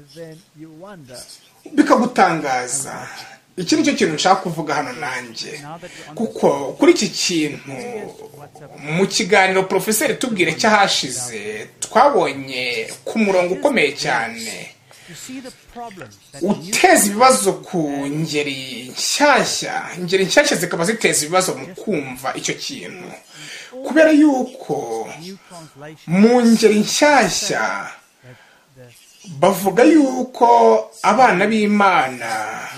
S2: bikagutangaza. iki ni cyo kintu nshaka kuvuga hano nanjye, kuko kuri iki kintu mu kiganiro Profeseri tubwire cyahashize twabonye ku murongo ukomeye cyane uteza ibibazo ku ngeri nshyashya. ingeri nshyashya zikaba ziteza ibibazo mu kumva icyo kintu, kubera yuko mu ngeri nshyashya bavuga yuko abana b'Imana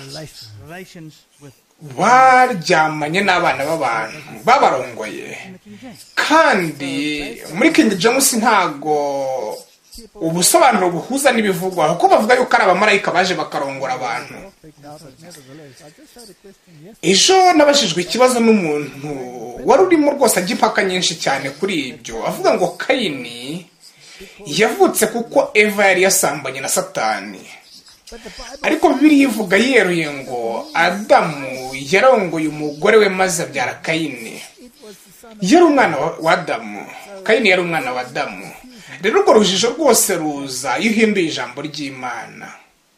S2: baryamanye n'abana b'abantu babarongoye, kandi muri King James ntago ubusobanuro buhuza n'ibivugwa, kuko bavuga yuko ari abamarayika baje bakarongora abantu. ejo nabashijwe ikibazo n'umuntu wari urimo rwose ajya impaka nyinshi cyane kuri ibyo, avuga ngo Kayini yavutse kuko Eva yari yasambanye na Satani. ariko Bibiliya ivuga yeruye ngo Adamu yarongoye umugore we maze abyara Kayini. Yari umwana wa Adamu, Kayini yari umwana wa Adamu. Rero urwo rujijo rwose ruza iyo uhinduye ijambo ry'Imana.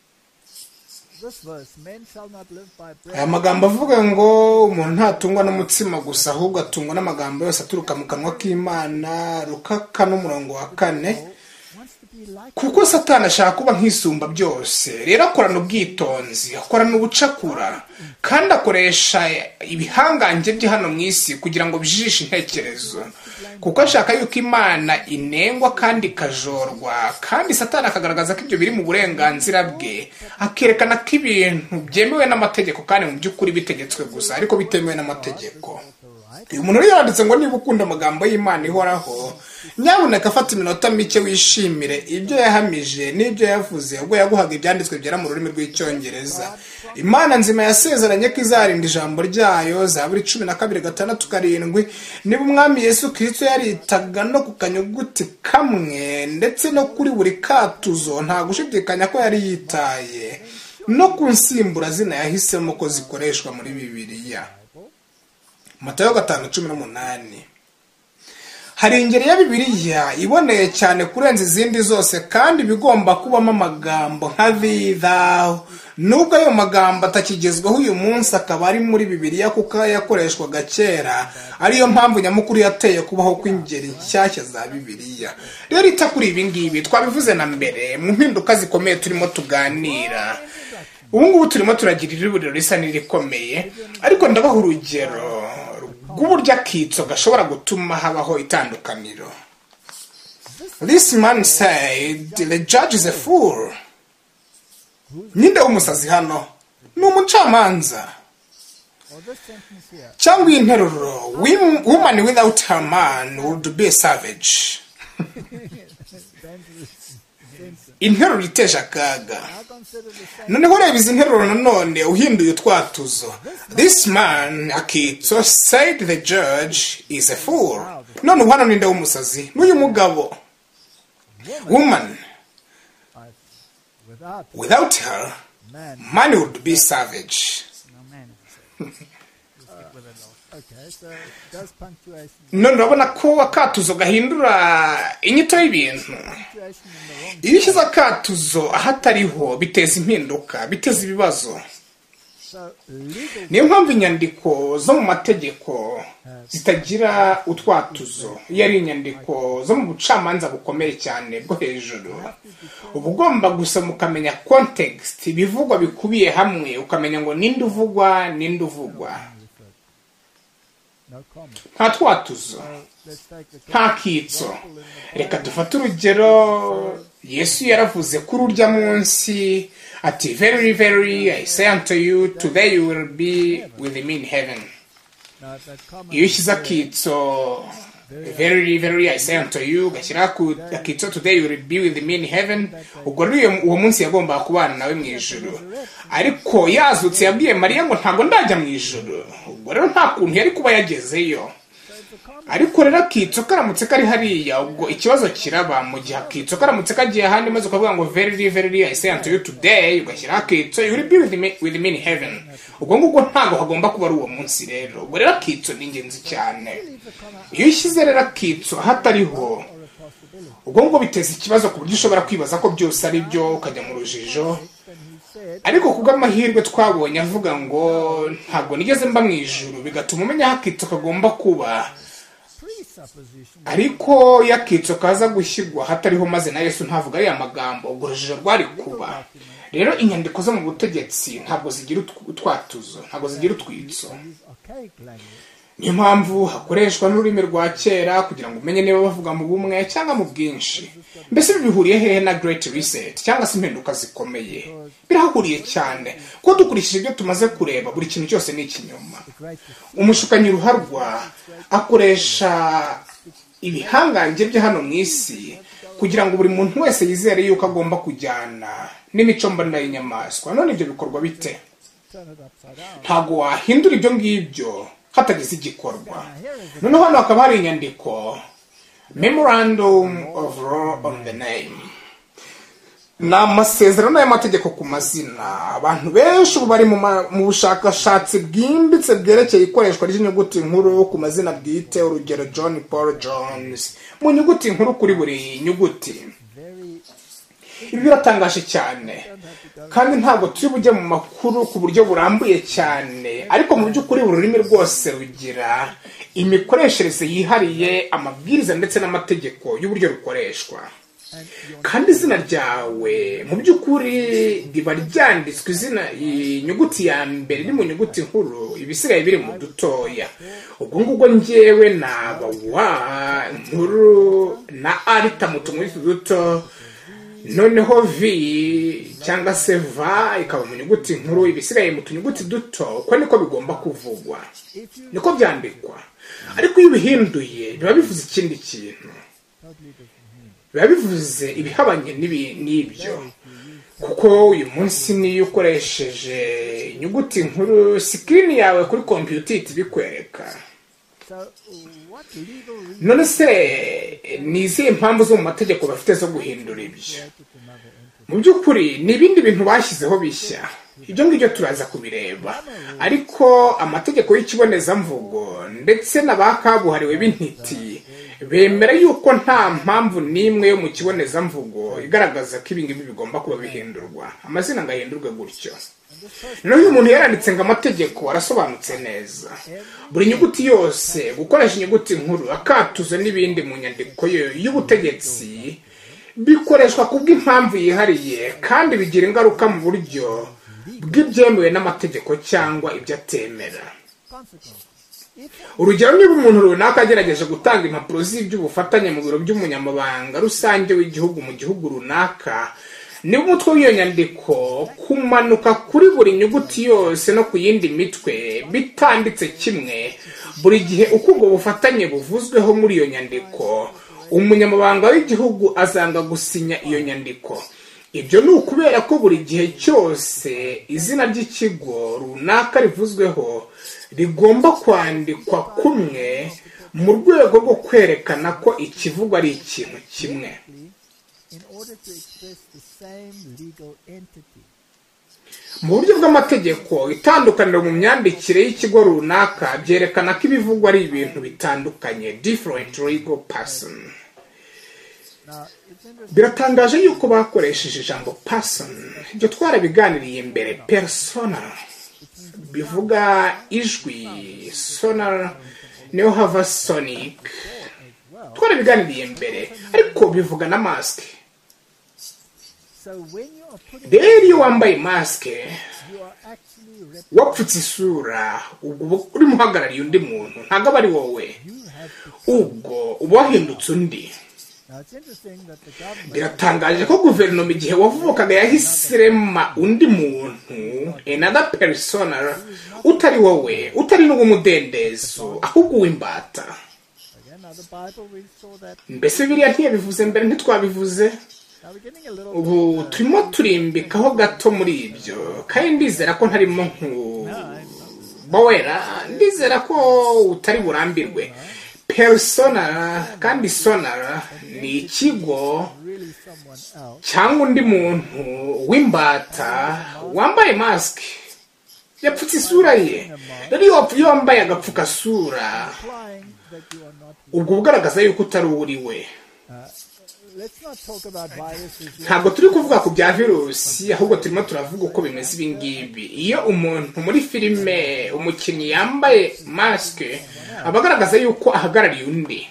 S2: Aya magambo avuga ngo umuntu ntatungwa n'umutsima gusa ahubwo atungwa n'amagambo yose aturuka mu kanwa k'Imana. Luka n'umurongo wa kane. Kuko Satani ashaka kuba nk'isumba byose, rero akorana ubwitonzi, akorana ubucakura, kandi akoresha ibihangange bye hano mu isi kugira ngo bijishe intekerezo, kuko ashaka yuko Imana inengwa kandi ikajorwa, kandi Satani akagaragaza ko ibyo biri mu burenganzira bwe, akerekana ko ibintu byemewe n'amategeko kandi mu by'ukuri bitegetswe gusa ariko bitemewe n'amategeko. Uyu muntu rero yanditse ngo niba ukunda amagambo y'Imana ihoraho, nyabuneka afata iminota mike wishimire ibyo yahamije n'ibyo yavuze ubwo yaguhaga ibyanditswe byera mu rurimi rw'Icyongereza. Imana nzima yasezeranye ko izarinda ijambo ryayo. Zaburi cumi na kabiri gatandatu karindwi. Niba umwami Yesu Kristo yaritaga no ku kanyuguti kamwe ndetse no kuri buri katuzo, nta gushidikanya ko yari yitaye no ku nsimbura zina yahisemo ko zikoreshwa muri Bibiliya. Matayo gatanu cumi n'umunani. Hari ingeri ya Bibiliya iboneye cyane kurenza izindi zose, kandi bigomba kubamo amagambo nka thee, thou. Nubwo ayo magambo atakigezweho uyu munsi, akaba ari muri Bibiliya kuko yakoreshwaga kera, ariyo mpamvu nyamukuru yateye kubaho kw'ingeri nshyashya za Bibiliya. Rero ita kuri ibi ngibi twabivuze na mbere mu mpinduka zikomeye turimo tuganira. Ubu ngubu turimo turagirira iburiro risa n'irikomeye, ariko ndabaha urugero rw'uburyo akitso gashobora gutuma habaho itandukaniro. This man said, the judge is a fool. Ninde w'umusazi hano? Ni umucamanza. Cyangwa interuro, woman without her man would be a savage. Interuro iteje akaga. Noneho reba izi nteruro nanone uhinduye utwatuzo. This man, akitso, said the judge is a fool. None hano ninde w'umusazi? N'uyu mugabo. Woman, without her, man would be savage. None urabona ko akatuzo gahindura inyito y'ibintu. Iyo ushyize akatuzo ahatariho biteza impinduka, biteza ibibazo. Niyo mpamvu inyandiko zo mu mategeko zitagira utwatuzo. Iyo ari inyandiko zo mu bucamanza bukomeye cyane bwo hejuru, uba ugomba gusa mukamenya context, ibivugwa bikubiye hamwe, ukamenya ngo ninde uvugwa ninde uvugwa. Nta twatuzo, nta kitso. Reka dufate urugero. Yesu yaravuze kuri urya munsi ati, very very I say unto you, today you will be with me in heaven. Iyo ushyize akitso, very very I say unto you, gashyira akitso, today you will be with me in heaven, ubwo rero uwo munsi yagombaga kubana nawe mu ijuru. Ariko yazutse yabwiye Mariya ngo ntabwo ndajya mu ijuru. Ubwo rero nta kuntu yari kuba yagezeyo. Ariko rero akitso karamutse kari hariya, ubwo ikibazo kiraba mu gihe akitso karamutse kagiye ahandi maze ukavuga ngo very very I say unto you today, ugashyira akitso, you will be with me, with me in heaven. Ubwo ngubwo ntabwo hagomba kuba ari uwo munsi rero. Ubwo rero akitso ni ingenzi cyane. Iyo ushyize rero akitso ahatariho, ubwo ngubwo biteza ikibazo ku buryo ushobora kwibaza ko byose ari byo, ukajya mu rujijo. Ariko kubw'amahirwe twabonye avuga ngo ntabwo nigeze mba mu ijuru, bigatuma umenya aho akitso kagomba kuba. Ariko yakitso kaza gushyirwa hatariho maze na Yesu ntavuga ari amagambo, ubwo urujijo rwari kuba. Rero inyandiko zo mu butegetsi ntabwo zigira utwatuzo, ntabwo zigira utwitso. Niyo mpamvu hakoreshwa n'ururimi rwa kera kugira ngo umenye niba bavuga mu bumwe cyangwa mu bwinshi. Mbese bihuriye hehe na Great Reset cyangwa se impinduka zikomeye? Birahuriye cyane kuko dukurikije ibyo tumaze kureba, buri kintu cyose ni ikinyoma. Umushukanyi ruharwa akoresha ibihangange bye hano mu isi kugira ngo buri muntu wese yizere yuko agomba kujyana n'imico mbonera y'inyamaswa. None ibyo bikorwa bite? Ntabwo wahindura ibyo ngibyo hatagize igikorwa. Noneho hano hakaba hari inyandiko, Memorandum of Law on the Name. ni amasezerano y'amategeko ku mazina. Abantu benshi ubu bari mu bushakashatsi bwimbitse bwerekeye ikoreshwa ry'inyuguti nkuru ku mazina bwite, urugero John Paul Jones, mu nyuguti nkuru kuri buri nyuguti. Ibi biratangaje cyane kandi ntabwo turi bujye mu makuru ku buryo burambuye cyane, ariko mu by'ukuri buri rurimi rwose rugira imikoreshereze yihariye, amabwiriza ndetse n'amategeko y'uburyo rukoreshwa. Kandi izina ryawe mu by'ukuri riba ryanditswe izina inyuguti ya mbere ni mu nyuguti nkuru, ibisigaye biri mu dutoya. Ubwo ngubwo njyewe naba wa nkuru na arita mu tunyuguti duto, noneho v cyangwa se va ikaba mu nyuguti nkuru, ibisigaye mu tunyuguti duto. Uko niko bigomba kuvugwa, niko byandikwa. Ariko iyo ubihinduye biba bivuze ikindi kintu, biba bivuze ibihabanye n'ibyo. Kuko uyu munsi niyo ukoresheje inyuguti nkuru, sikirini yawe kuri kompiyuta ihita ibikwereka. None se ni izihe mpamvu zo mu mategeko bafite zo guhindura ibyo? Mu by'ukuri ni ibindi bintu bashyizeho bishya, ibyo ngibyo turaza kubireba. Ariko amategeko y'ikibonezamvugo ndetse n'abakabuhariwe b'intiti bemera yuko nta mpamvu n'imwe yo mu kibonezamvugo igaragaza ko ibi ngibi bigomba kuba bihindurwa, amazina ngo ahindurwe gutyo. Noneho umuntu yaranditse ngo amategeko arasobanutse neza. Buri nyuguti yose, gukoresha inyuguti nkuru, akatuzo n'ibindi mu nyandiko y'ubutegetsi bikoreshwa kubw'impamvu yihariye kandi bigira ingaruka mu buryo bw'ibyemewe n'amategeko cyangwa ibyo atemera. Urugero, niba umuntu runaka agerageje gutanga impapuro z'iby'ubufatanye mu biro by'umunyamabanga rusange w'igihugu mu gihugu runaka, niba umutwe w'iyo nyandiko kumanuka kuri buri nyuguti yose no ku yindi mitwe bitanditse kimwe buri gihe uko ubwo bufatanye buvuzweho muri iyo nyandiko, umunyamabanga w'igihugu azanga gusinya iyo nyandiko. Ibyo ni ukubera ko buri gihe cyose izina ry'ikigo runaka rivuzweho rigomba kwandikwa kumwe mu rwego rwo kwerekana ko ikivugwa ari ikintu kimwe. Mu buryo bw'amategeko, itandukaniro mu myandikire y'ikigo runaka byerekana ko ibivugwa ari ibintu bitandukanye, different legal person. Biratangaje yuko bakoresheje ijambo person. Ibyo twarabiganiriye mbere. Persona bivuga ijwi, sonar niyo hava sonic, twarabiganiriye mbere. Ariko bivuga na mask. Rero iyo wambaye mask wapfutse isura, ubwo urimo uhagarariye undi muntu, ntabwo aba ari wowe, ubwo uba wahindutse undi. Biratangaje ko guverinoma igihe wavukaga yahisirema undi muntu, another persona, utari wowe, utari n'umudendezo, ahubwo w'imbata. Mbese biriya ntiyabivuze mbere, ntitwabivuze. Ubu turimo turimbikaho gato muri ibyo, kandi ndizera ko ntarimo nk'ubowera, ndizera ko utari burambirwe. Persona kandi sonara ni ikigo cyangwa undi muntu w'imbata wambaye mask, yapfutse isura ye. Rero iyo wambaye agapfukasura, ubwo bugaragaza yuko utari uri we. Ntabwo turi kuvuga ku bya virusi, ahubwo turimo turavuga uko bimeze ibi ngibi. Iyo umuntu muri filime, umukinnyi yambaye mask, aba agaragaza yuko ahagarariye undi.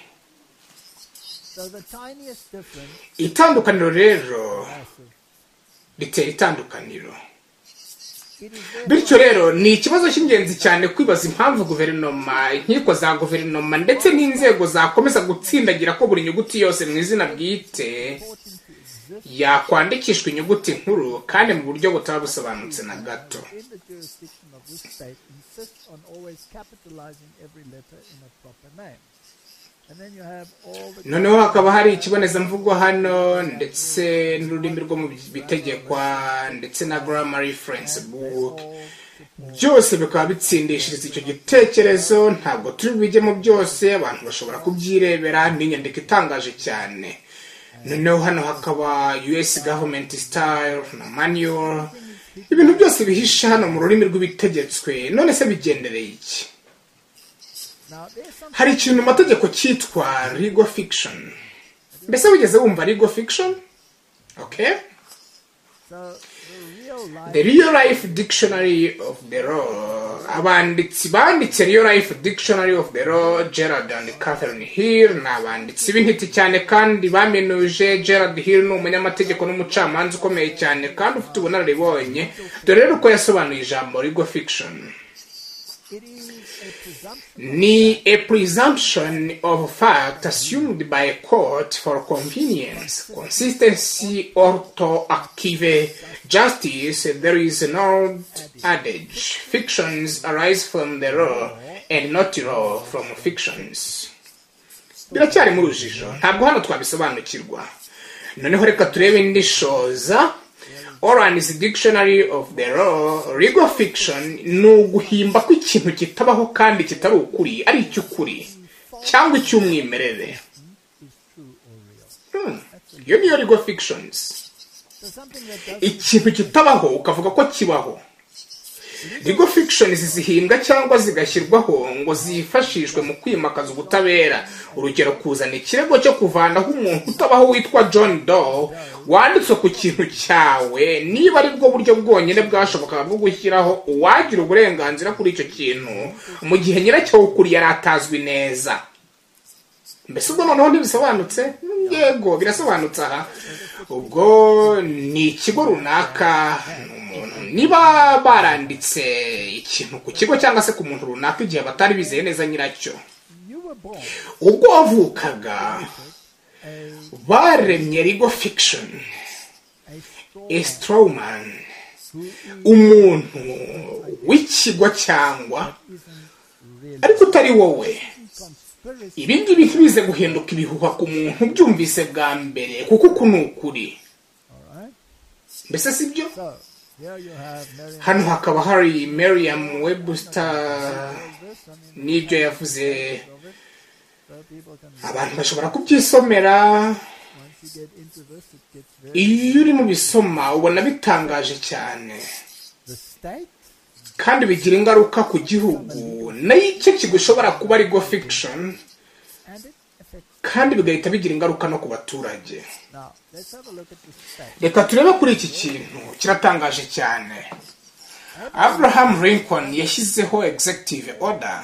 S2: Itandukaniro rero ritera itandukaniro. Bityo rero ni ikibazo cy'ingenzi cyane kwibaza impamvu guverinoma, inkiko za guverinoma ndetse n'inzego zakomeza gutsindagira ko buri nyuguti yose mu izina bwite yakwandikishwa inyuguti nkuru kandi mu buryo butaba busobanutse na gato. Noneho hakaba hari ikibonezamvugo hano ndetse n'ururimi rwo mu bitegekwa ndetse na grammar reference book, byose bikaba bitsindishiriza icyo gitekerezo. Ntabwo turi bijyemo byose, abantu bashobora kubyirebera. Ni inyandiko itangaje cyane. noneho hano hakaba U S government style na manual, ibintu byose bihisha hano mu rurimi rw'ibitegetswe. None se bigendereye iki? Hari ikintu mu mategeko cyitwa legal fiction. Mbese wigeze wumva legal fiction? Okay. The Real Life Dictionary of the Law. Abanditsi banditse Real Life Dictionary of the Law, Gerard and Catherine Hill, n'abanditsi b'intiti cyane kandi bamenuje. Gerard Hill ni umunyamategeko n'umucamanza ukomeye cyane kandi ufite ubunararibonye. Dore rero uko yasobanuye ijambo legal fiction. Ni a presumption of fact assumed by a court for convenience, consistency, ortho active justice. There is an old adage: fictions arise from the law and not law from fictions. Biracyari mu rujijo, ntabwo hano twabisobanukirwa. Noneho reka turebe indi shoza. Oran's Dictionary of the Law. Legal fiction ni uguhimba ko ikintu kitabaho kandi kitari ukuri, ari icy'ukuri cyangwa icy'umwimerere. Iyo niyo legal fictions. Ikintu kitabaho ukavuga ko kibaho. Legal fictions zihimbwa cyangwa zigashyirwaho ngo zifashishwe mu kwimakaza ubutabera. Urugero, kuzana ikirego cyo kuvanaho umuntu utabaho witwa John Doe wanditse ku kintu cyawe, niba ari bwo buryo bwonyine bwashoboka bwo gushyiraho uwagira uburenganzira kuri icyo kintu mu gihe nyiracyo ukuri yari atazwi neza. Mbese ubwo noneho ntibisobanutse? Yego, birasobanutse aha. Ubwo ni ikigo runaka, niba baranditse ikintu ku kigo cyangwa se ku muntu runaka igihe batari bizeye neza nyiracyo, ubwo wavukaga baremye legal fiction, a strawman, umuntu w'ikigo cyangwa ariko utari wowe. Ibi ngibi bize guhinduka ibihuha ku muntu byumvise bwa mbere kuko uku ni ukuri. Mbese si byo? Hano hakaba hari Merriam Webster n'ibyo yavuze. Abantu bashobora kubyisomera. Iyo uri mu bisoma ubona bitangaje cyane kandi bigira ingaruka ku gihugu, nayo icyo kigushobora kuba legal fiction kandi bigahita bigira ingaruka no ku baturage. Reka turebe kuri iki kintu kiratangaje cyane. Abraham Lincoln yashyizeho executive order.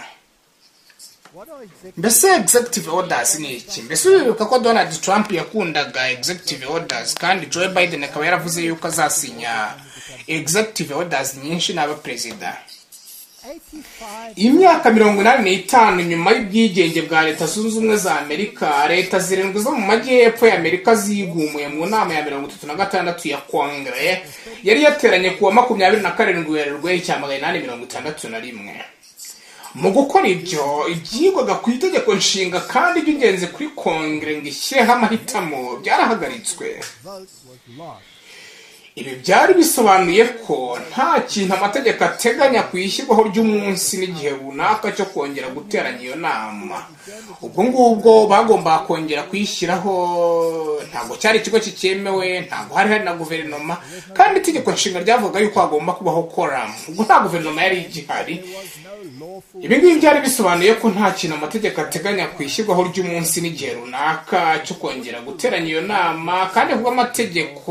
S2: Mbese executive orders ni iki? Mbese wibuka ko Donald Trump yakundaga executive orders kandi Joe Biden akaba yaravuze yuko azasinya executive orders nyinshi n'aba perezida. Imyaka mirongo inani n'itanu nyuma y'ubwigenge bwa Leta Zunze Ubumwe za Amerika, leta zirindwi zo mu majyepfo ya Amerika zigumuye mu nama ya mirongo itatu na gatandatu ya Kongere yari yateranye kuwa makumyabiri na karindwi Werurwe cya magana inani mirongo itandatu na rimwe. Mu gukora ibyo, ibyigwaga ku itegeko nshinga kandi by'ingenzi kuri Kongere ngo ishyireho amahitamo byarahagaritswe. Ibi byari bisobanuye ko nta kintu amategeko ateganya kuyishyirwaho ry'umunsi n'igihe runaka cyo kongera guteranya iyo nama. Ubwo ngubwo bagomba kongera kuyishyiraho, ntabwo cyari ikigo cyemewe, ntabwo hari hari na guverinoma, kandi itegeko nshinga ryavuga yuko hagomba kubaho quorum. Ubwo nta guverinoma yari igihari. Ibi ngibi byari bisobanuye ko nta kintu amategeko ateganya kuyishyirwaho ry'umunsi n'igihe runaka cyo kongera guteranya iyo nama, kandi kubwo amategeko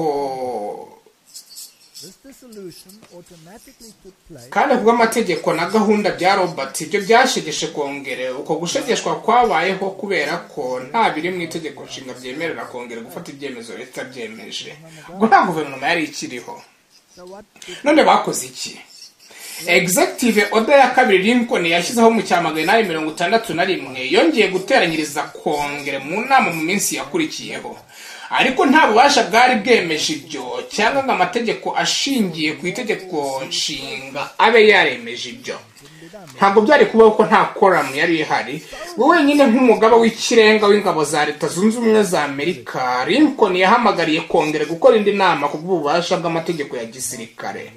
S2: kandi kubwo amategeko na gahunda bya Robert ibyo byashegeshe Kongere. Uko gushegeshwa kwabayeho kubera ko nta biri mu itegeko nshinga byemerera Kongere gufata ibyemezo leta byemeje. Ubwo nta guverinoma yari ikiriho. None bakoze iki? Executive order ya kabiri Lincoln yashyizeho mu cya magana inani mirongo itandatu na rimwe yongeye guteranyiriza Kongere mu nama mu minsi yakurikiyeho, ariko nta bubasha bwari bwemeje ibyo cyangwa ngo amategeko ashingiye ku itegeko nshinga abe yaremeje ibyo. Ntabwo byari kubaho ko nta quorum yari ihari. Wowe wenyine nk'umugaba w'ikirenga w'ingabo za Leta Zunze Ubumwe za Amerika, Lincoln yahamagariye Kongere gukora indi nama ku bw'ububasha bw'amategeko ya gisirikare.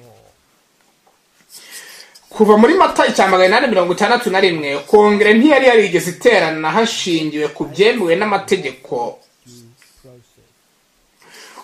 S2: Kuva muri Mata icya magana inani mirongo itandatu na rimwe, Kongere ntiyari yarigeze iterana hashingiwe ku byemewe n'amategeko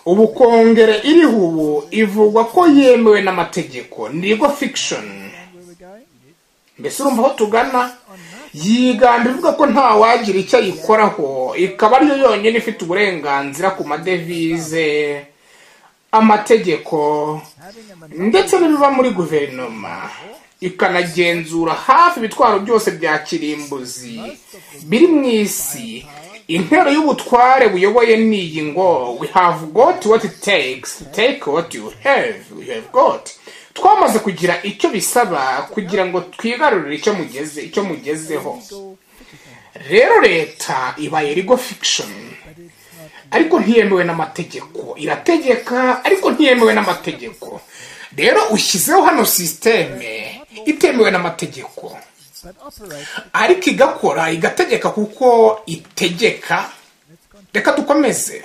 S2: ubu kongere iriho ubu ivugwa ko yemewe n'amategeko, ni legal fiction. Mbese urumva aho tugana? Yigamba ivuga ko nta wagira icyo ayikoraho, ikaba ariyo yonyine ifite uburenganzira ku madevize, amategeko ndetse n'ibiba muri guverinoma, ikanagenzura hafi ibitwaro byose bya kirimbuzi biri mu isi. Intero y'ubutware buyoboye niyi ngo we have got what it takes to take what you have we have got. Twamaze kugira icyo bisaba kugira ngo twigarurire icyo mugeze icyo mugezeho. Rero leta ibaye legal fiction, ariko ntiyemewe n'amategeko. Irategeka ariko ntiyemewe n'amategeko. Rero ushyizeho hano systeme itemewe n'amategeko, ariko igakora igategeka kuko itegeka. Reka dukomeze.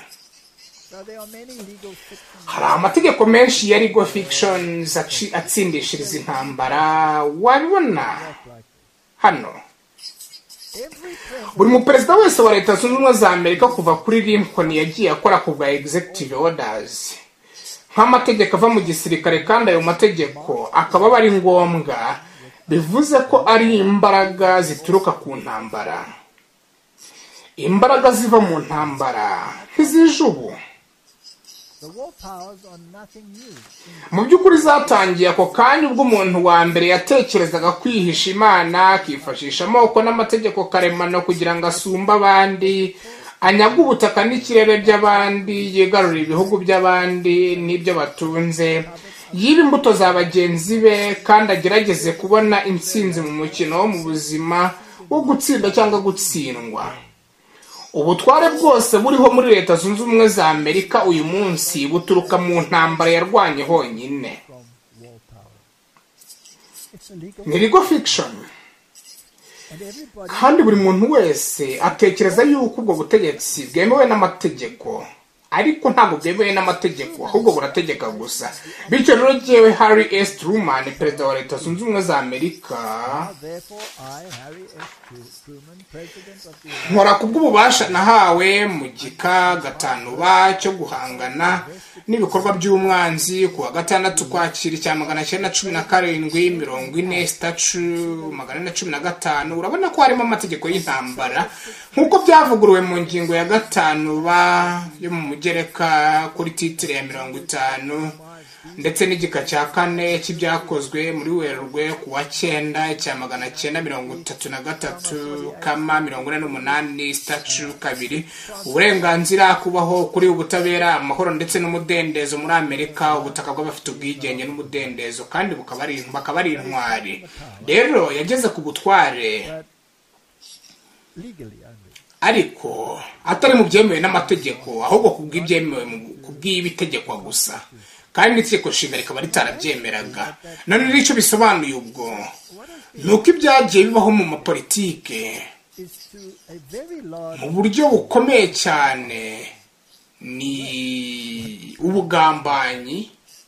S2: Hari amategeko menshi ya legal fictions atsindishiriza intambara. Wabibona hano, buri muperezida wese wa leta zunze ubumwe za Amerika kuva kuri Lincoln yagiye akora ku bwa executive orders nk'amategeko ava mu gisirikare, kandi ayo mategeko akaba ari ngombwa, bivuze ko ari imbaraga zituruka ku ntambara. Imbaraga ziva mu ntambara ntizije ubu. Mu by'ukuri zatangiye ako kanya ubwo umuntu wa mbere yatekerezaga kwihisha Imana, akifashisha amoko n'amategeko karemano kugira ngo asumbe abandi, anyaga ubutaka n'ikirere by'abandi, yigarurira ibihugu by'abandi n'ibyo batunze, yiba imbuto za bagenzi be, kandi agerageze kubona intsinzi mu mukino wo mu buzima wo gutsinda cyangwa gutsindwa. Ubutware bwose buriho muri leta zunze ubumwe za Amerika uyu munsi buturuka mu ntambara yarwanye honyine. Ni legal fiction, kandi buri muntu wese atekereza yuko ubwo butegetsi bwemewe n'amategeko, ariko ntabwo bwemewe n'amategeko, ahubwo burategeka gusa. Bityo rero jyewe Harry S. Truman, perezida wa leta zunze ubumwe za Amerika, nkora kubw'ububasha nahawe mu gika gatanu ba cyo guhangana n'ibikorwa by'umwanzi ku wa gatandatu Ukwakira cya magana cyenda cumi na karindwi mirongo ine statute magana ane cumi na gatanu. Urabona ko harimo amategeko y'intambara nk'uko byavuguruwe mu ngingo ya gatanu ba yo mu mugereka kuri titire ya mirongo itanu, ndetse n'igika cya kane cy'ibyakozwe muri Werurwe ku wa cyenda cya magana cyenda mirongo itatu na gatatu kama mirongo ine n'umunani statute kabiri. Uburenganzira kubaho kuri ubutabera, amahoro ndetse n'umudendezo muri Amerika, ubutaka bw'abafite ubwigenge n'umudendezo, kandi bukaba ari bakaba ari intwari. Rero yageze ku butware ariko atari mu byemewe n'amategeko, ahubwo kubw'ibyemewe kubw'ibitegekwa gusa, kandi itegeko nshinga rikaba ritarabyemeraga. None nicyo bisobanuye ubwo nuko ibyagiye bibaho mu mapolitike mu buryo bukomeye cyane ni ubugambanyi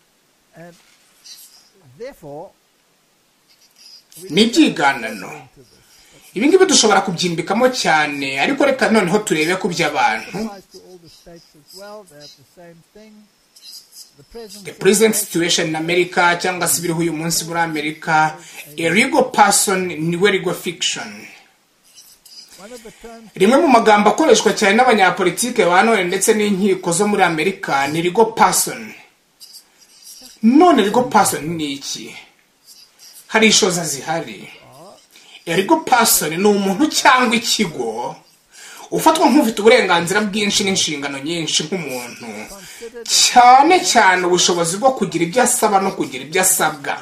S2: n'ibyiganano. Ibi ngibi dushobora kubyimbikamo cyane, ariko reka noneho turebe ku by'abantu. The present situation in America, cyangwa se biriho uyu munsi muri Amerika, a legal person niwe legal fiction. Rimwe mu magambo akoreshwa cyane n'abanyapolitike ba none ndetse n'inkiko zo muri Amerika ni legal person. None legal person ni iki? Hari ishoza zihari. A legal person ni umuntu cyangwa ikigo ufatwa nk'ufite uburenganzira bwinshi n'inshingano nyinshi nk'umuntu, cyane cyane ubushobozi bwo kugira ibyo asaba no kugira ibyo asabwa.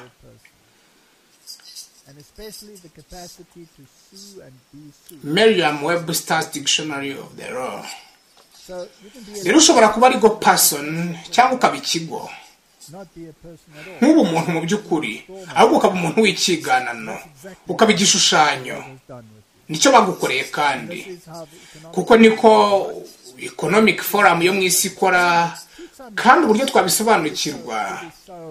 S2: Merriam-Webster's Dictionary of the Law. Rero ushobora kuba legal person cyangwa ukaba ikigo, nk'ubu umuntu mu by'ukuri, ahubwo ukaba umuntu w'ikiganano, ukaba igishushanyo. Nicyo bagukoreye kandi, kuko niko Economic Forum yo mu isi ikora, kandi uburyo twabisobanukirwa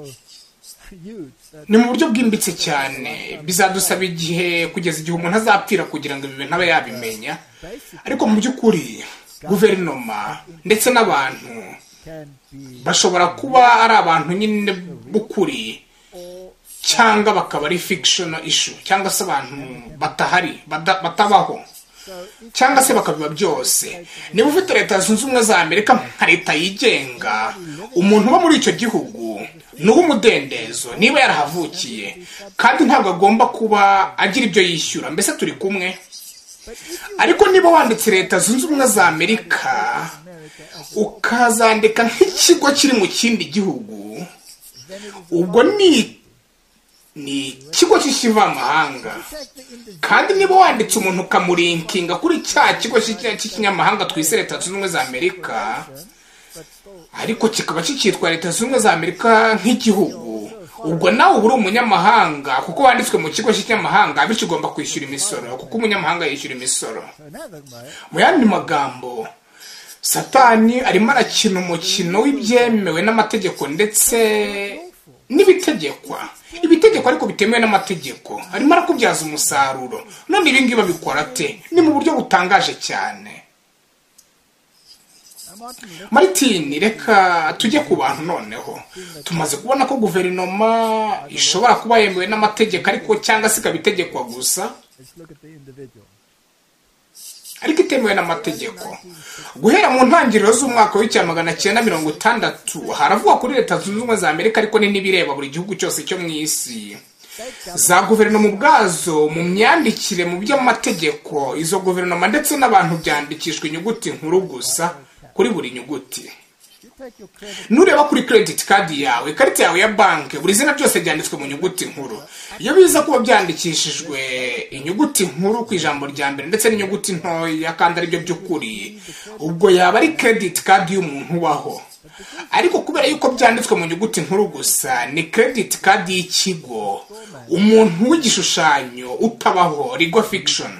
S2: ni mu buryo bwimbitse cyane. Bizadusaba igihe kugeza igihe umuntu azapfira kugira ngo ibi bintu abe yabimenya, ariko mu by'ukuri guverinoma ndetse n'abantu
S3: can be
S2: bashobora kuba ari abantu nyine b'ukuri
S3: or
S2: cyangwa bakaba ari fictional issue cyangwa se abantu batahari bada- batabaho
S3: so if
S2: cyangwa se bakabiba byose. Niba ufite leta zunze ubumwe za Amerika nka leta yigenga, umuntu uba muri icyo gihugu ni uw'umudendezo niba yarahavukiye, kandi ntabwo agomba kuba agira ibyo yishyura. Mbese turi kumwe.
S3: but if you
S2: Ariko niba wanditse leta zunze ubumwe za Amerika
S3: America as
S2: ukazandika nk'ikigo kiri mu kindi gihugu,
S3: then it is
S2: ubwo ni ni ikigo cy'ikivamahanga.
S3: take the individual
S2: Kandi niba wanditse umuntu ukamurinkinga kuri cya kigo cy'iki- cy'ikinyamahanga twise leta zunze ubumwe za Amerika,
S3: but still
S2: ariko kikaba kikitwa leta zunze ubumwe za Amerika nk'igihugu, ubwo nawe uba uri umunyamahanga kuko wanditswe mu kigo cy'ikinyamahanga, bityo ugomba kwishyura imisoro kuko umunyamahanga yishyura imisoro.
S3: another way
S2: Mu yandi magambo, Satani arimo arakina umukino w'ibyemewe n'amategeko ndetse n'ibitegekwa. Ibitegeko ariko bitemewe n'amategeko arimo arakubyaza umusaruro. None ibi ngibi babikora ate? Ni mu buryo butangaje cyane.
S3: Now, Martin, let's
S2: Martin, reka tujye ku bantu noneho. Tumaze kubona ko guverinoma ishobora kuba yemewe n'amategeko ariko cyangwa se ikabitegekwa gusa,
S3: let's look at the individual.
S2: ariko itemewe n'amategeko. Guhera mu ntangiriro z'umwaka w'icya magana cyenda mirongo itandatu haravugwa kuri leta zunze ubumwe za Amerika, ariko ni n'ibireba buri gihugu cyose cyo mu isi. Za guverinoma ubwazo mu myandikire mu by'amategeko, izo guverinoma ndetse n'abantu byandikishwa inyuguti nkuru gusa kuri buri nyuguti.
S3: You take your credit
S2: Nureba kuri credit card yawe, ikarita yawe ya banki, buri zina byose byanditswe mu nyuguti nkuru. Iyo biza kuba byandikishijwe inyuguti nkuru ku ijambo rya mbere ndetse n'inyuguti ntoya kandi ari byo by'ukuri, ubwo yaba ari credit card y'umuntu ubaho. Ariko kubera yuko byanditswe mu nyuguti nkuru gusa, ni credit card y'ikigo, umuntu w'igishushanyo utabaho, legal fiction.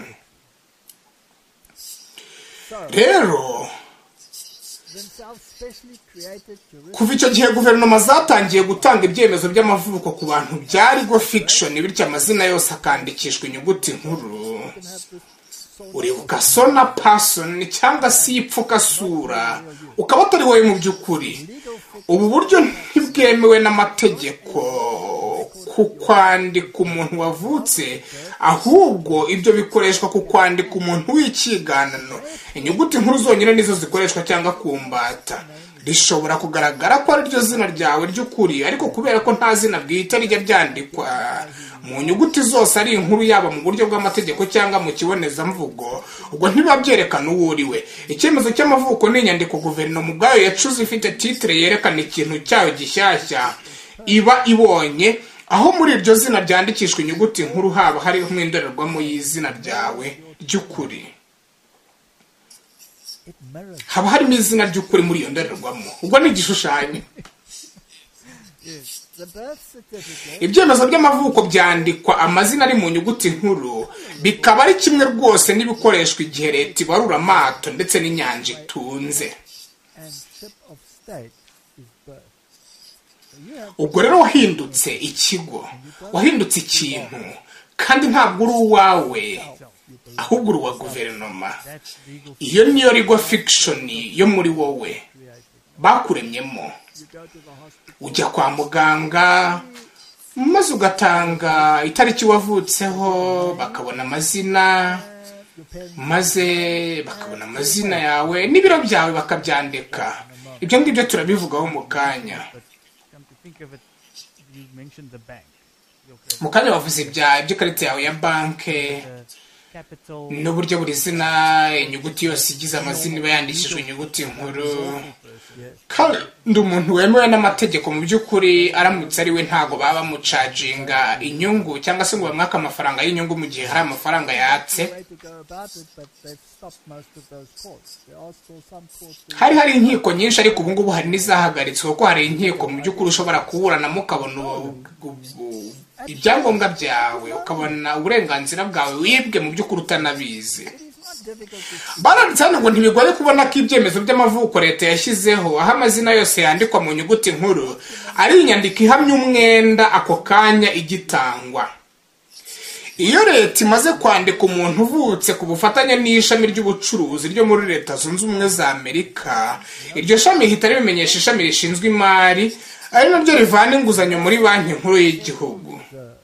S2: Rero
S3: themselves specially created jurisdictions
S2: kuva icyo gihe guverinoma zatangiye gutanga ibyemezo by'amavuko ku bantu bya legal fiction, bityo amazina yose akandikishwa inyuguti nkuru.
S3: can have this sort
S2: Uribuka sona person cyangwa se ipfukasura, ukaba atari wowe mu by'ukuri. Ubu buryo ntibwemewe n'amategeko ku kwandika umuntu wavutse, ahubwo ibyo bikoreshwa ku kwandika umuntu w'ikiganano. Inyuguti nkuru zonyine nizo zikoreshwa cyangwa kumbata. Rishobora kugaragara ko ari ryo zina ryawe ry'ukuri, ariko kubera ko nta zina bwite rijya ryandikwa mu nyuguti zose ari inkuru, yaba mu buryo bw'amategeko cyangwa mu kibonezamvugo, ubwo ntibiba byerekana uwo uri we. Icyemezo cy'amavuko ni inyandiko guverinoma ubwayo yacuze ifite titre yerekana ikintu cyayo gishyashya iba ibonye, aho muri iryo zina ryandikishwa inyuguti nkuru haba hariho nk'indorerwamo y'izina ryawe ry'ukuri.
S3: it mirrors
S2: Haba harimo izina ry'ukuri muri iyo ndorerwamo, ubwo ni igishushanyo.
S3: yes. The birth certificate
S2: Ibyemezo by'amavuko byandikwa amazina ari mu nyuguti nkuru, bikaba ari kimwe rwose n'ibikoreshwa igihe leta ibarura amato ndetse n'inyanja itunze.
S3: and ship of state is birth. So you have
S2: Ubwo rero wahindutse ikigo, wahindutse ikintu, kandi ntabwo uri uwawe, ahubwo uri uwa guverinoma.
S4: That's legal.
S2: Iyo niyo legal fiction yo muri wowe bakuremyemo.
S3: you go to the hospital
S2: Ujya kwa muganga maze ugatanga itariki wavutseho, bakabona amazina,
S3: your parents
S2: maze bakabona amazina yawe n'ibiro byawe bakabyandika. Ibyo ngibyo turabivugaho mu kanya.
S4: Come to think of it, you mentioned the bank. Your credit,
S2: Mu kanya wavuze ibya iby'ikarita yawe ya banki,
S4: the capital,
S2: n'uburyo buri zina inyuguti yose igize amazina iba yandikishijwe inyuguti nkuru. Kandi umuntu wemewe n'amategeko mu by'ukuri aramutse ari we ntago baba bamucaginga inyungu cyangwa se ngo bamwaka amafaranga y'inyungu mu gihe hari amafaranga yatse.
S3: way to go about it, but they've stopped most of those courts. There are still some courts that
S2: Hari hari inkiko nyinshi, ariko ubu ngubu hari n'izahagaritswe kuko hari inkiko mu by'ukuri ushobora kuburanamo ukabona ubu- ubu- ibyangombwa byawe, ukabona uburenganzira bwawe wibwe mu by'ukuri utanabizi.
S3: it is not difficult to see.
S2: Baranditse hano ngo ntibigoye kubona ko ibyemezo by'amavuko leta yashyizeho, aho amazina yose yandikwa mu nyuguti nkuru, ari inyandiko ihamya umwenda ako kanya igitangwa. iyo leta imaze kwandika umuntu uvutse ku bufatanye n'ishami ry'ubucuruzi ryo muri leta zunze ubumwe za Amerika, iryo shami rihita ribimenyesha ishami rishinzwe imari ari naryo rivana inguzanyo muri banki nkuru y'igihugu.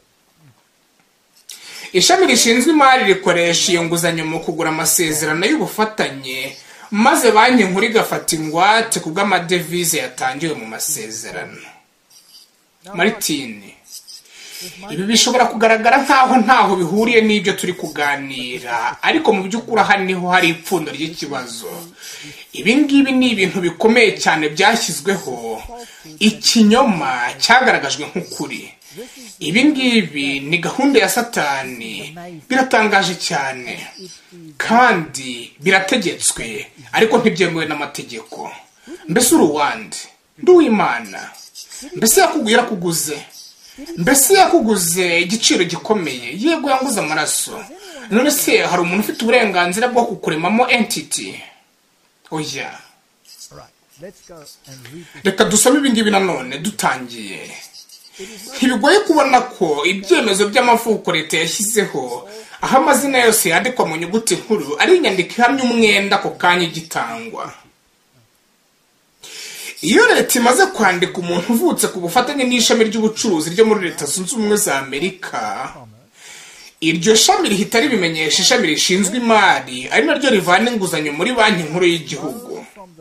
S2: Ishami rishinzwe imari rikoresha iyo nguzanyo mu kugura amasezerano y'ubufatanye, maze banki nkuru igafata ingwate ku bw'amadevize yatangiwe mu masezerano. Martine, ibi bishobora kugaragara nkaho ntaho bihuriye n'ibyo turi kuganira, ariko mu by'ukuri aha niho hari ipfundo ry'ikibazo. Ibi ngibi ni ibintu bikomeye cyane byashyizweho, ikinyoma cyagaragajwe nk'ukuri. Ibi ngibi ni gahunda ya Satani, biratangaje cyane kandi birategetswe, ariko ntibyemewe n'amategeko. Mbese uruwande ndi uw'Imana? Mbese yakuguye yarakuguze? Mbese yakuguze igiciro gikomeye? Yego, yanguze amaraso. None se hari umuntu ufite uburenganzira bwo kukuremamo entity? Oya. Reka dusome ibi ngibi nanone dutangiye. Ntibigoye kubona ko ibyemezo by'amavuko leta yashyizeho, aho amazina yose yandikwa mu nyuguti nkuru, ari inyandiko ihamya umwenda ako kanya igitangwa. Iyo leta imaze kwandika umuntu uvutse ku bufatanye n'ishami ry'ubucuruzi ryo muri leta zunze ubumwe za Amerika, iryo shami rihita ribimenyesha ishami rishinzwe imari ari naryo rivana inguzanyo muri banki nkuru y'igihugu.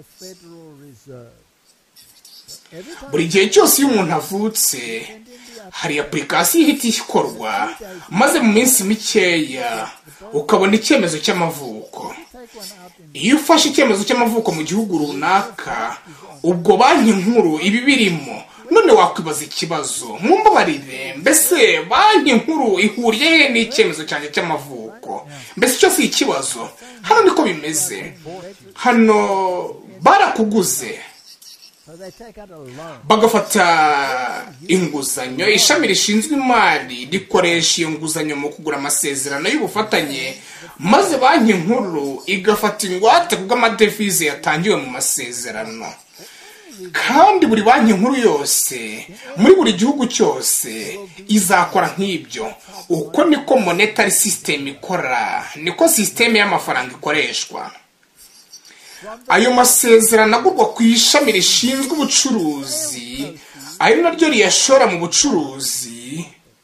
S2: Buri gihe cyose iyo umuntu avutse, hari application ihita ikorwa, maze mu minsi mikeya ukabona icyemezo cy'amavuko. Iyo ufashe icyemezo cy'amavuko mu gihugu runaka, ubwo banki nkuru ibi birimo. None wakwibaza ikibazo, mumbabarire, mbese banki nkuru ihuriye he n'icyemezo cyanjye cy'amavuko? Mbese icyo si ikibazo? Hano niko bimeze. Hano barakuguze, bagafata inguzanyo. Ishami rishinzwe imari rikoresha iyo nguzanyo mu kugura amasezerano y'ubufatanye, maze banki nkuru igafata ingwate kubw'amadevize yatangiwe mu masezerano. Kandi buri banki nkuru yose muri buri gihugu cyose izakora nk'ibyo. Uko niko monetary system ikora, niko system y'amafaranga ikoreshwa. Ayo masezerano agurwa ku ishami rishinzwe ubucuruzi, ayo naryo riyashora mu bucuruzi.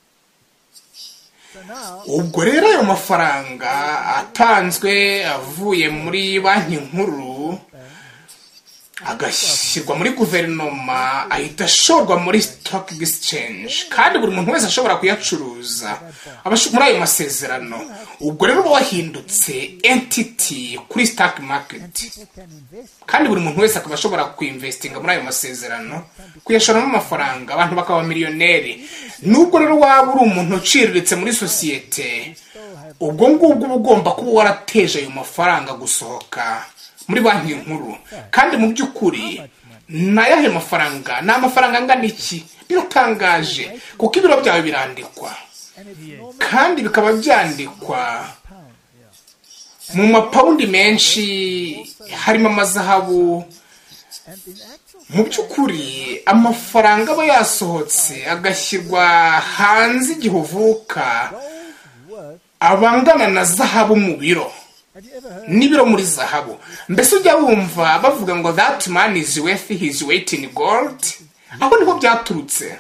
S2: Ubwo rero ayo mafaranga atanzwe avuye muri banki nkuru agashyirwa muri guverinoma, ahita ashorwa muri stock exchange, kandi buri muntu wese ashobora kuyacuruza muri ayo masezerano. Ubwo rero wahindutse entity kuri stock market, kandi buri muntu wese akaba ashobora kuinvestinga muri ayo masezerano, kuyashoramo amafaranga, abantu bakaba miliyoneri. Nubwo rero waba uri umuntu uciriritse muri sosiyete, ubwo ngubwo uba ugomba kuba warateje ayo mafaranga gusohoka muri banki nkuru. Kandi mu by'ukuri nayahe mafaranga? Ni amafaranga angana iki? Biratangaje, kuko ibiro byawe birandikwa, kandi bikaba byandikwa mu mapawundi menshi, harimo amazahabu. Mu by'ukuri amafaranga aba yasohotse agashyirwa hanze igihe uvuka, abangana na zahabu mu biro, n'ibiro muri zahabu. Mbese ujya wumva bavuga ngo that man is worth his weight in gold? Aho niho byaturutse,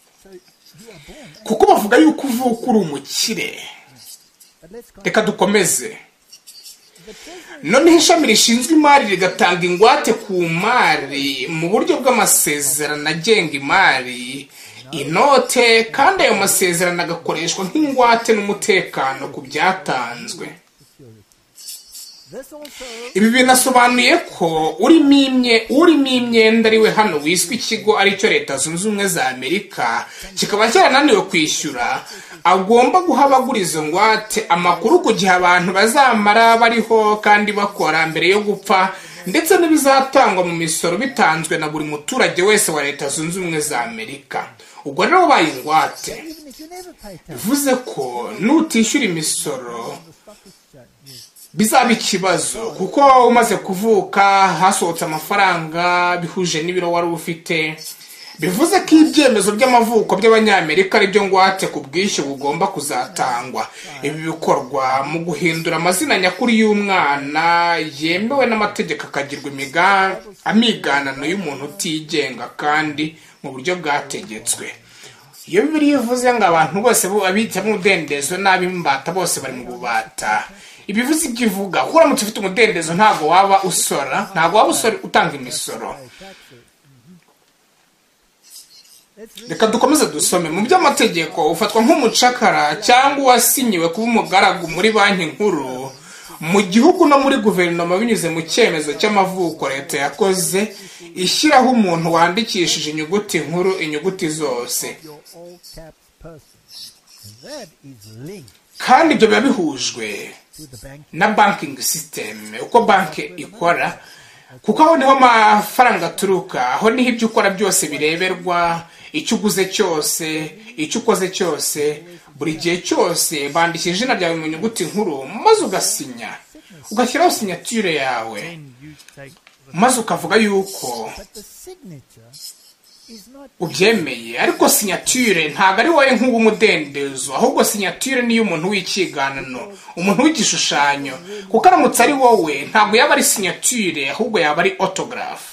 S2: kuko bavuga yuko uvuka uri umukire. Reka dukomeze. Noneho ishami rishinzwe imari rigatanga ingwate ku mari mu buryo bw'amasezerano agenga imari, inote, kandi ayo masezerano agakoreshwa nk'ingwate n'umutekano ku byatanzwe. Ibi binasobanuye ko urimo imyenda ari we hano wiswe ikigo aricyo leta zunze ubumwe za Amerika kikaba cyarananiwe kwishyura, agomba guha abaguriza ngwate amakuru ku gihe abantu bazamara bariho kandi bakora mbere yo gupfa, ndetse n'ibizatangwa mu misoro bitanzwe na buri muturage wese wa leta zunze ubumwe za Amerika. Ubwo rero ubaye ingwate bivuze ko nutishyura imisoro bizaba ikibazo, kuko umaze kuvuka hasohotse amafaranga bihuje n'ibiro wari ufite, bivuze ko ibyemezo by'amavuko by'abanyamerika ari byo ngwate ku bwishyu bugomba kuzatangwa. Ibi bikorwa mu guhindura amazina nyakuri y'umwana yemewe n'amategeko akagirwa amiganano y'umuntu utigenga kandi mu buryo bwategetswe. Iyo Bibiliya ivuze ngo abantu bose abita mu mudendezo n'ab'imbata bose bari mu bubata, ibivuze ibyo ivuga ko uramutse ufite umudendezo ntabwo waba usora, ntabwo waba usora utanga imisoro. Reka dukomeze dusome. Mu by'amategeko ufatwa nk'umucakara cyangwa uwasinyiwe kuba umugaragu muri banki nkuru mu gihugu no muri guverinoma binyuze mu cyemezo cy'amavuko leta yakoze ishyiraho umuntu wandikishije inyuguti nkuru inyuguti zose, kandi ibyo biba bihujwe na banking system, uko banki ikora, kuko aho niho amafaranga aturuka, aho niho ibyo ukora byose bireberwa, icyo uguze cyose, icyo ukoze cyose, buri gihe cyose bandikira izina ryawe mu nyuguti nkuru maze ugasinya, ugashyiraho signature yawe, maze ukavuga yuko ubyemeye. Ariko signature ntabwo ari wowe nk'ubu umudendezo, ahubwo signature niyo umuntu w'ikiganano, umuntu w'igishushanyo, kuko aramutse ari wowe ntabwo yaba ari signature, ahubwo yaba ari autograph.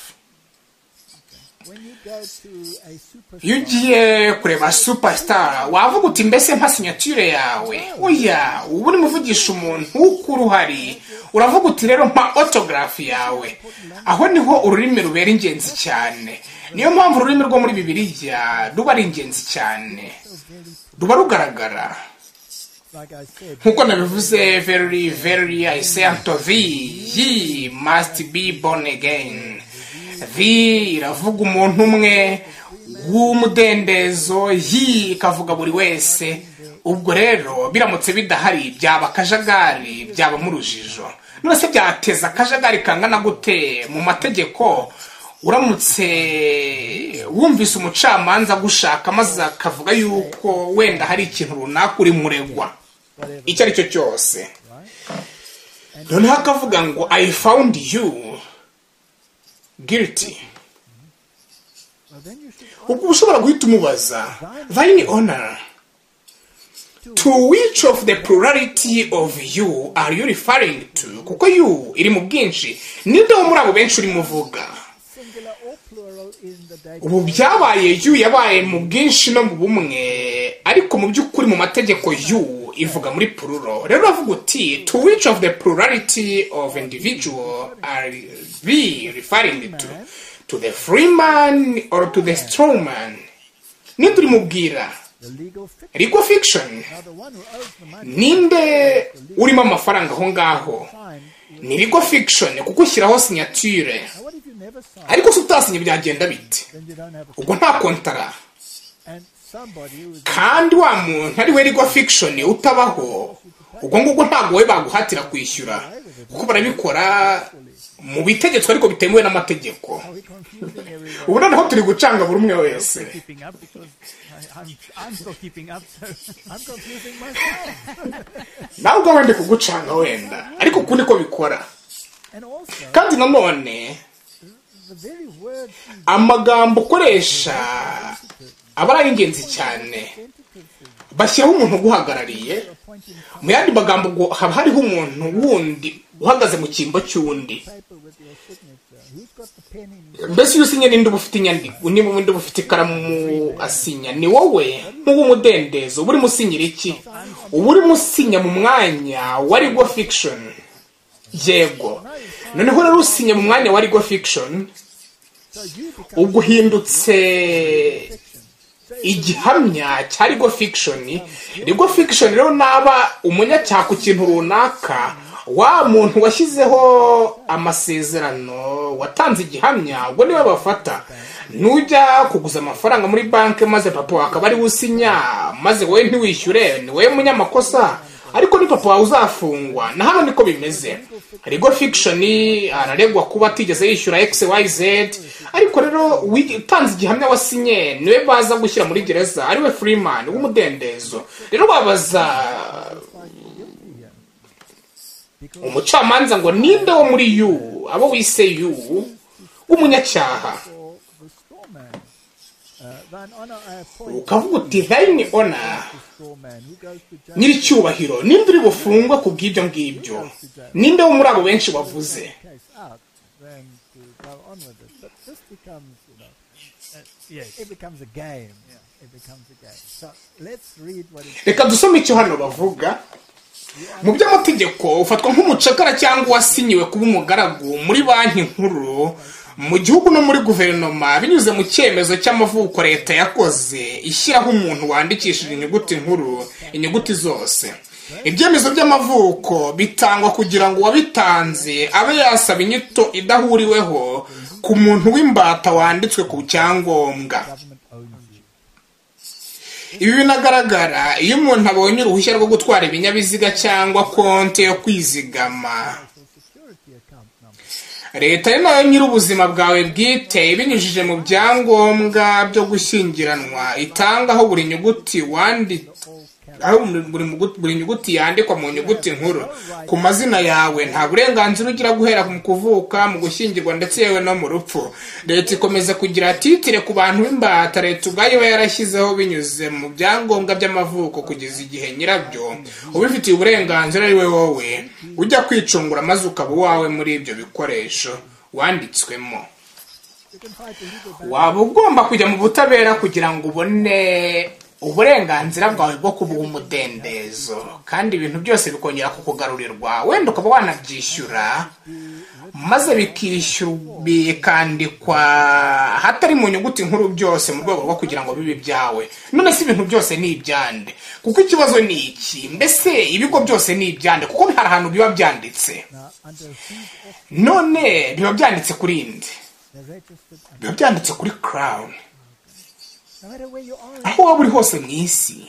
S2: Iyo ugiye kureba superstar wavuga uti mbese mpa signature yawe? Oya, ubu uri muvugisha umuntu ukuru uhari, uravuga uti rero mpa autograph yawe. Aho niho ururimi rubera ingenzi cyane. Niyo mpamvu ururimi rwo muri Bibiliya ruba ari ingenzi cyane, ruba rugaragara. Nkuko nabivuze, very very I say unto thee, ye must be born again. Vi iravuga umuntu umwe w'umudendezo, yi ikavuga buri wese. Ubwo rero biramutse bidahari byaba akajagari, byaba mu rujijo. None se byateza akajagari kangana gute mu mategeko uramutse wumvise umucamanza gushaka maze akavuga yuko wenda hari ikintu runaka uri muregwa icyo ari cyo cyose, noneho akavuga ngo I found you guilty. Ubwo ushobora guhita umubaza, thine honor, to which of the plurality of you are you referring to? Kuko you iri mu bwinshi, ninde wo muri abo benshi uri muvuga? Ubu byabaye you yabaye mu bwinshi no mu bumwe, ariko mu by'ukuri mu mategeko you ivuga muri plural. Rero avuga uti to which of the plurality of individual are we referring to? To the free man or to the strong man? Ninde uri mubwira? Legal fiction. Ninde urimo amafaranga aho ngaho? Ni legal fiction kuko ushyiraho signature. Ariko se utasinye byagenda bite? Ubwo nta kontara. Kandi wa muntu ari we legal fiction utabaho, ubwo ngubwo ntabwo we baguhatira kwishyura, kuko barabikora mu bitegetswe ariko bitemewe n'amategeko. Ubu noneho turi gucanga buri umwe wese. Nawe ubwo wende kugucanga wenda, ariko ukundi ko bikora. Kandi nanone amagambo ukoresha aba ari ingenzi cyane. Bashyiraho umuntu uguhagarariye, mu yandi magambo haba hariho umuntu wundi uhagaze mu cyimbo cy'undi. Mbese iyo usinya ninde uba ufite inyandiko, niba undi uba ufite ikaramu asinya, ni wowe nk'uw'umudendezo uba urimo usinyira iki? Uba urimo usinya mu mwanya wa legal fiction. Yego, noneho rero usinya mu mwanya wa legal fiction, ubwo uhindutse igihamya cya legal fiction. Legal fiction rero naba umunyacyaha ku kintu runaka, wa muntu washyizeho amasezerano watanze igihamya, ubwo niwe bafata. Nujya kuguza amafaranga muri banki maze papa wawe akaba ari usinya, maze wowe ntiwishyure, ni wowe munyamakosa, ariko ni papa wawe uzafungwa. Na hano niko bimeze. Legal fiction araregwa kuba atigeze yishyura X Y Z, ariko rero utanze igihamya wasinye niwe baza gushyira muri gereza, ariwe Freeman w'umudendezo. Rero babaza umucamanza ngo ninde wo muri you, abo wise you w'umunyacyaha? ukavuga uti thine honor, nyiricyubahiro, ninde uri bufungwe ku bw'ibyo ngibyo? Ninde wo muri abo benshi wavuze? Reka dusome icyo hano bavuga. Mu by'amategeko ufatwa nk'umucakara cyangwa uwasinyiwe kuba umugaragu muri banki nkuru mu gihugu no muri guverinoma binyuze mu cyemezo cy'amavuko leta yakoze ishyiraho umuntu wandikishije inyuguti nkuru, inyuguti zose. Ibyemezo by'amavuko bitangwa kugira ngo uwabitanze abe yasaba inyito idahuriweho ku muntu w'imbata wanditswe ku cyangombwa. Ibi binagaragara iyo umuntu abonye uruhushya rwo gutwara ibinyabiziga cyangwa konti yo kwizigama. Leta yo nayo nyir'ubuzima bwawe bwite ibinyujije mu byangombwa byo gushyingiranwa itangaho buri nyuguti wanditse, aho buri nyuguti yandikwa mu nyuguti nkuru ku mazina yawe. Nta burenganzira ugira guhera mu kuvuka, mu gushyingirwa ndetse yewe no mu rupfu. Leta ikomeza kugira titire ku bantu b'imbata leta ubwayo iba yarashyizeho binyuze mu byangombwa by'amavuko kugeza igihe nyirabyo ubifitiye uburenganzira ari we wowe ujya kwicungura maze ukaba uwawe muri ibyo bikoresho wanditswemo. Waba ugomba kujya mu butabera kugira ngo ubone uburenganzira bwawe bwo kuba umudendezo, kandi ibintu byose bikongera kukugarurirwa. Wenda ukaba wanabyishyura maze bikishyura bikandikwa hatari mu nyuguti nkuru byose mu rwego rwo kugira ngo bibe byawe. None si ibintu byose ni ibyande? Kuko ikibazo ni iki, mbese ibigo byose ni ibyande? Kuko hari ahantu biba byanditse. None biba byanditse kuri inde? Biba byanditse kuri Crown. Aho waba uri hose mu isi,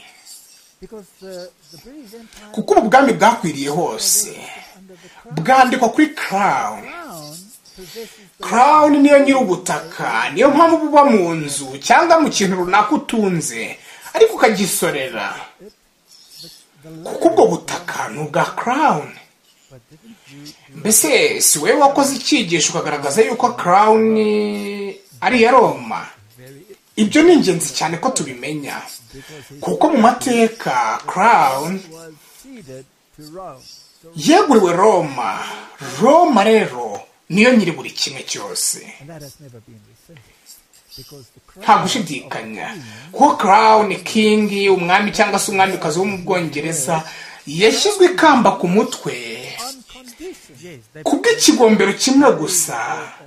S2: kuko ubu bwami bwakwiriye hose bwandikwa kuri Crown. Crown niyo nyir'ubutaka, niyo mpamvu buba mu nzu cyangwa mu kintu runaka utunze ariko ukagisorera, kuko ubwo butaka ni ubwa Crown. Mbese si wowe wakoze icyigisho ukagaragaza yuko Crown ari iya Roma? Ibyo ni ingenzi cyane ko tubimenya, kuko mu mateka Crown yeguriwe Roma. Roma rero niyo nyiri buri kimwe cyose, nta gushidikanya. Kuko Crown King, umwami cyangwa se umwamikazi wo mu Bwongereza, yashyizwe ikamba ku mutwe kubw'ikigombero kimwe gusa,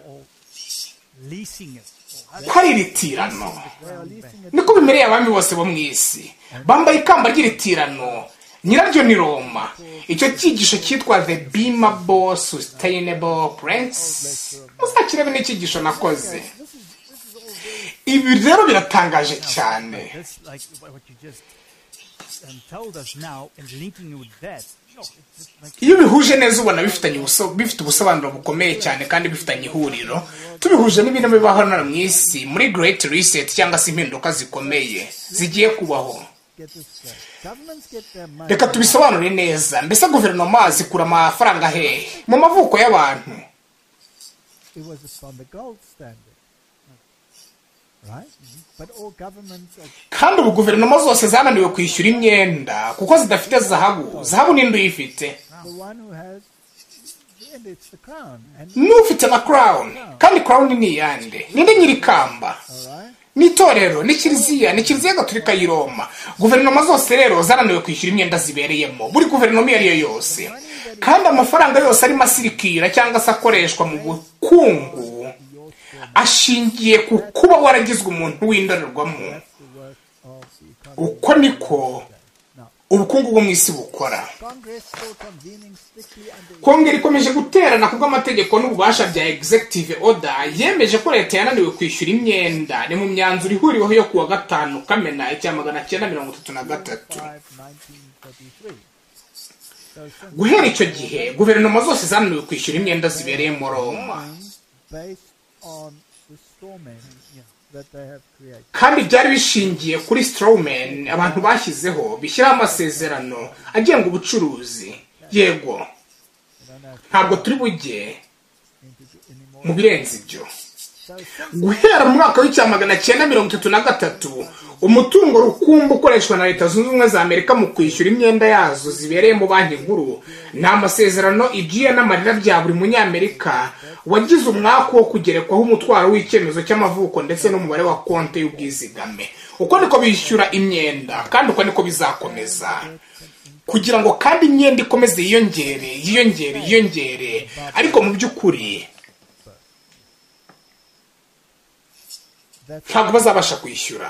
S2: ko ari iritirano. Niko bimereye abami bose bo mu isi, bambaye ikamba ry'iritirano, nyiraryo ni Roma. Icyo cyigisho cyitwa The Beamable Sustainable Prince, muzakirebe n'icyigisho nakoze. Ibi rero biratangaje cyane. Iyo bihuje neza ubona bifitanye bifite ubusobanuro bukomeye cyane kandi bifitanye ihuriro. Tubihuje n'ibintu bibaho hano mu isi muri Great Reset cyangwa se impinduka zikomeye zigiye kubaho. Reka tubisobanure neza. Mbese guverinoma zikura amafaranga hehe? Mu mavuko y'abantu. Kandi ubu guverinoma zose zananiwe kwishyura imyenda kuko zidafite zahabu. Zahabu ninde uyifite? N'ufite na Crown. Kandi Crown ni iyande? Ninde nyir'ikamba? Ni itorero, ni kiliziya, ni kiliziya gatolika y'i Roma. Guverinoma zose rero zananiwe kwishyura imyenda zibereyemo, buri guverinoma iyo ari yo yose. Kandi amafaranga yose arimo asirikira cyangwa se akoreshwa mu bukungu ashingiye ku kuba waragizwe umuntu w'indorerwamo. Uko niko ubukungu bwo mu isi bukora. Kongera ikomeje guterana kubw'amategeko n'ububasha bya executive order yemeje ko leta yananiwe kwishyura imyenda. Ni mu myanzuro ihuriweho yo kuwa gatanu Kamena icya magana cyenda mirongo itatu na gatatu. Guhera icyo gihe guverinoma zose zananiwe kwishyura imyenda zibereye mu Roma, kandi byari bishingiye kuri strawman abantu bashyizeho bishyiraho amasezerano agenga ubucuruzi. Yego, ntabwo turi bujye mu birenze ibyo. guhera mu mwaka w'icya magana cyenda mirongo itatu na gatatu umutungo rukumbi ukoreshwa na leta zunze ubumwe za Amerika mu kwishyura imyenda yazo zibereye mu banki nkuru ni amasezerano ibyuya n'amarira bya buri munyamerika wagize umwaka wo kugerekwaho umutwaro w'icyemezo cy'amavuko ndetse n'umubare wa konti y'ubwizigame. Uko niko bishyura imyenda kandi uko niko bizakomeza kugira ngo kandi imyenda ikomeze yiyongere yiyongere yiyongere ariko mu by'ukuri ntabwo bazabasha kwishyura.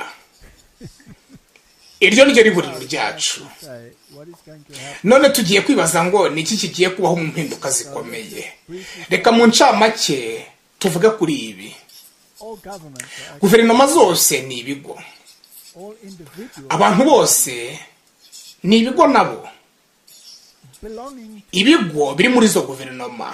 S2: Iryo ni ryo riburiro ryacu. None tugiye kwibaza ngo ni iki kigiye kubaho mu mpinduka zikomeye. Reka mu ncamake tuvuge kuri ibi. Guverinoma zose ni ibigo, abantu bose ni ibigo nabo. Ibigo biri muri zo guverinoma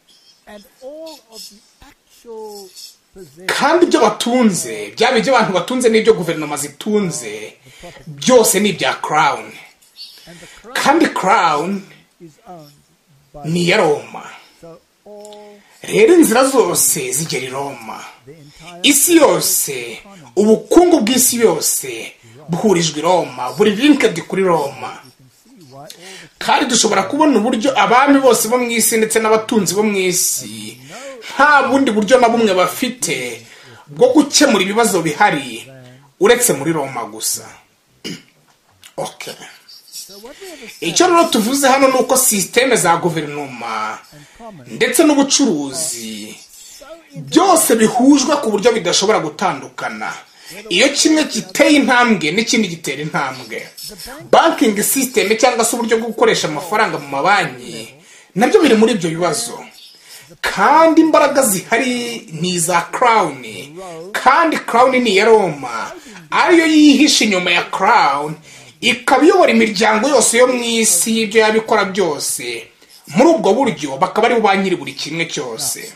S2: kandi ibyo batunze byaba ibyo abantu batunze n'ibyo guverinoma zitunze byose ni ibya crown kandi crown ni iya Roma. Rero inzira zose zigera i Roma. Isi yose, ubukungu bw'isi yose buhurijwe i Roma, buri linked kuri Roma. Kandi dushobora kubona uburyo abami bose bo mu isi ndetse n'abatunzi bo mu isi nta bundi buryo na bumwe bafite bwo gukemura ibibazo bihari uretse muri Roma gusa. Okay. Icyo rero tuvuze hano ni uko systeme za guverinoma ndetse n'ubucuruzi byose bihujwe ku buryo bidashobora gutandukana. Iyo kimwe giteye intambwe n'ikindi gitera intambwe. Banking system cyangwa se uburyo bwo gukoresha amafaranga mu mabanki nabyo biri muri ibyo bibazo. Kandi imbaraga zihari ni za crown, kandi crown ni iya Roma ariyo yihishe inyuma ya crown ikabiyobora imiryango yose yo mu isi y'ibyo yabikora byose. Muri ubwo buryo bakaba ari ba nyiri buri kimwe cyose.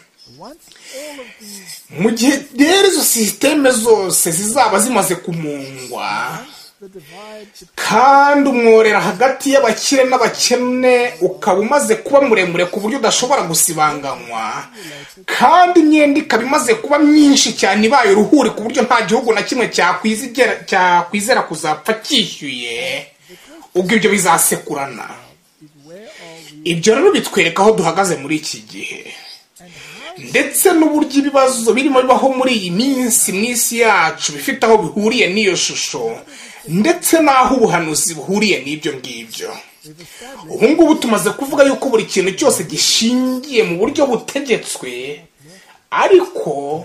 S2: Mu gihe rero izo systeme zose zizaba zimaze kumungwa kandi umworera hagati y'abakire n'abakene ukaba umaze kuba muremure ku buryo udashobora gusibanganywa, kandi imyenda ikaba imaze kuba myinshi cyane ibaye uruhuri ku buryo nta gihugu na kimwe cyakwizera kuzapfa cyishyuye, ubwo ibyo bizasekurana. Ibyo rero bitwereka aho duhagaze muri iki gihe ndetse n'uburyo ibibazo birimo bibaho muri iyi minsi mu isi yacu bifite aho bihuriye n'iyo shusho ndetse n'aho ubuhanuzi buhuriye n'ibyo ngibyo. Ubu ngubu tumaze kuvuga yuko buri kintu cyose gishingiye mu buryo butegetswe ariko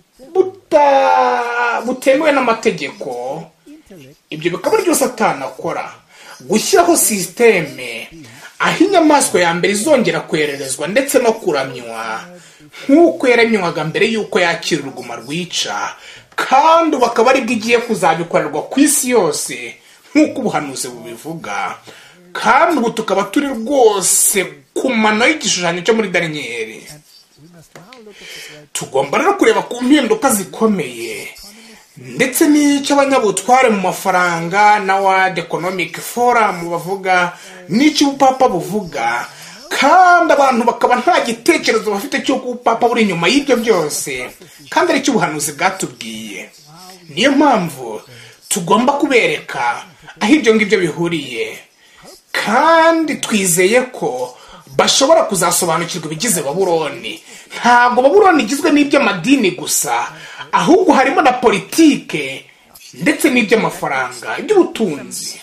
S2: butemewe n'amategeko. Ibyo bikaba aribyo Satani akora, gushyiraho systeme aho inyamaswa ya mbere izongera kwererezwa ndetse no kuramywa nk'uko yaremywaga mbere y'uko yakira uruguma rwica, kandi bakaba aribwo igiye kuzabikorerwa ku isi yose nk'uko ubuhanuzi bubivuga. Kandi ubu tukaba turi rwose ku mano y'igishushanyo cyo muri Daniyeli. Tugomba rero kureba ku mpinduka zikomeye ndetse n'icyo abanyabutware mu mafaranga na World Economic Forum bavuga n'icyo ubupapa buvuga, kandi abantu bakaba nta gitekerezo bafite cy'uko ubupapa buri inyuma y'ibyo byose kandi aricyo ubuhanuzi bwatubwiye. Niyo mpamvu tugomba kubereka aho ibyo ngibyo bihuriye, kandi twizeye ko bashobora kuzasobanukirwa ibigize Babuloni. Ntabwo Babuloni igizwe n'iby'amadini gusa, ahubwo harimo na politike ndetse n'iby'amafaranga, iby'ubutunzi.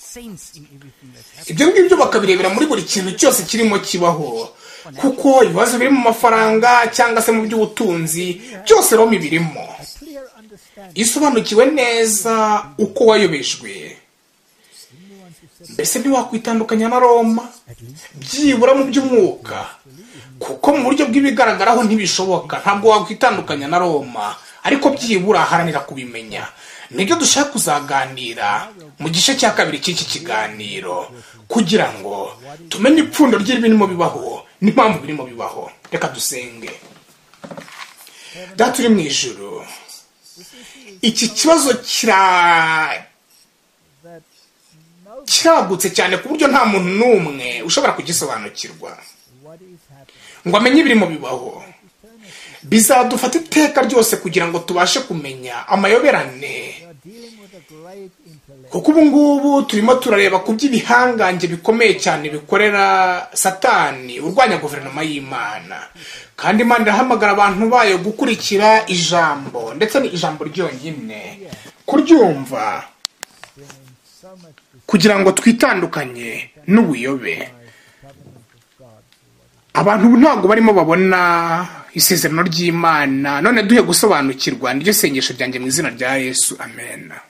S2: Ibyo ngibyo bakabirebera muri buri kintu cyose kirimo kibaho, kuko ibibazo biri mu mafaranga cyangwa se mu by'ubutunzi byose Roma birimo. Isobanukiwe neza uko wayobejwe, mbese ntiwakwitandukanya na Roma byibura mu by'umwuka, kuko mu buryo bw'ibigaragaraho ntibishoboka. Ntabwo wakwitandukanya na Roma, ariko byibura haranira kubimenya. Nibyo dushaka kuzaganira mu gice cya kabiri cy'iki kiganiro, kugira ngo tumenye ipfundo ry'ibirimo bibaho n'impamvu birimo bibaho. Reka dusenge. Data uri mu ijuru, iki kibazo kira kiragutse cyane ku buryo nta muntu n'umwe ushobora kugisobanukirwa ngo amenye ibirimo bibaho. bizadufata iteka ryose kugira ngo tubashe kumenya amayoberane, kuko ubu ngubu turimo turareba ku by'ibihangange bikomeye cyane bikorera Satani urwanya guverinoma y'Imana, kandi Imana irahamagara abantu bayo gukurikira ijambo, ndetse ni ijambo ryonyine, kuryumva kugira ngo twitandukanye n'ubuyobe. Abantu ubu ntabwo barimo babona isezerano ry'Imana, none duhe gusobanukirwa. Niryo sengesho ryanjye mu izina rya Yesu, amen.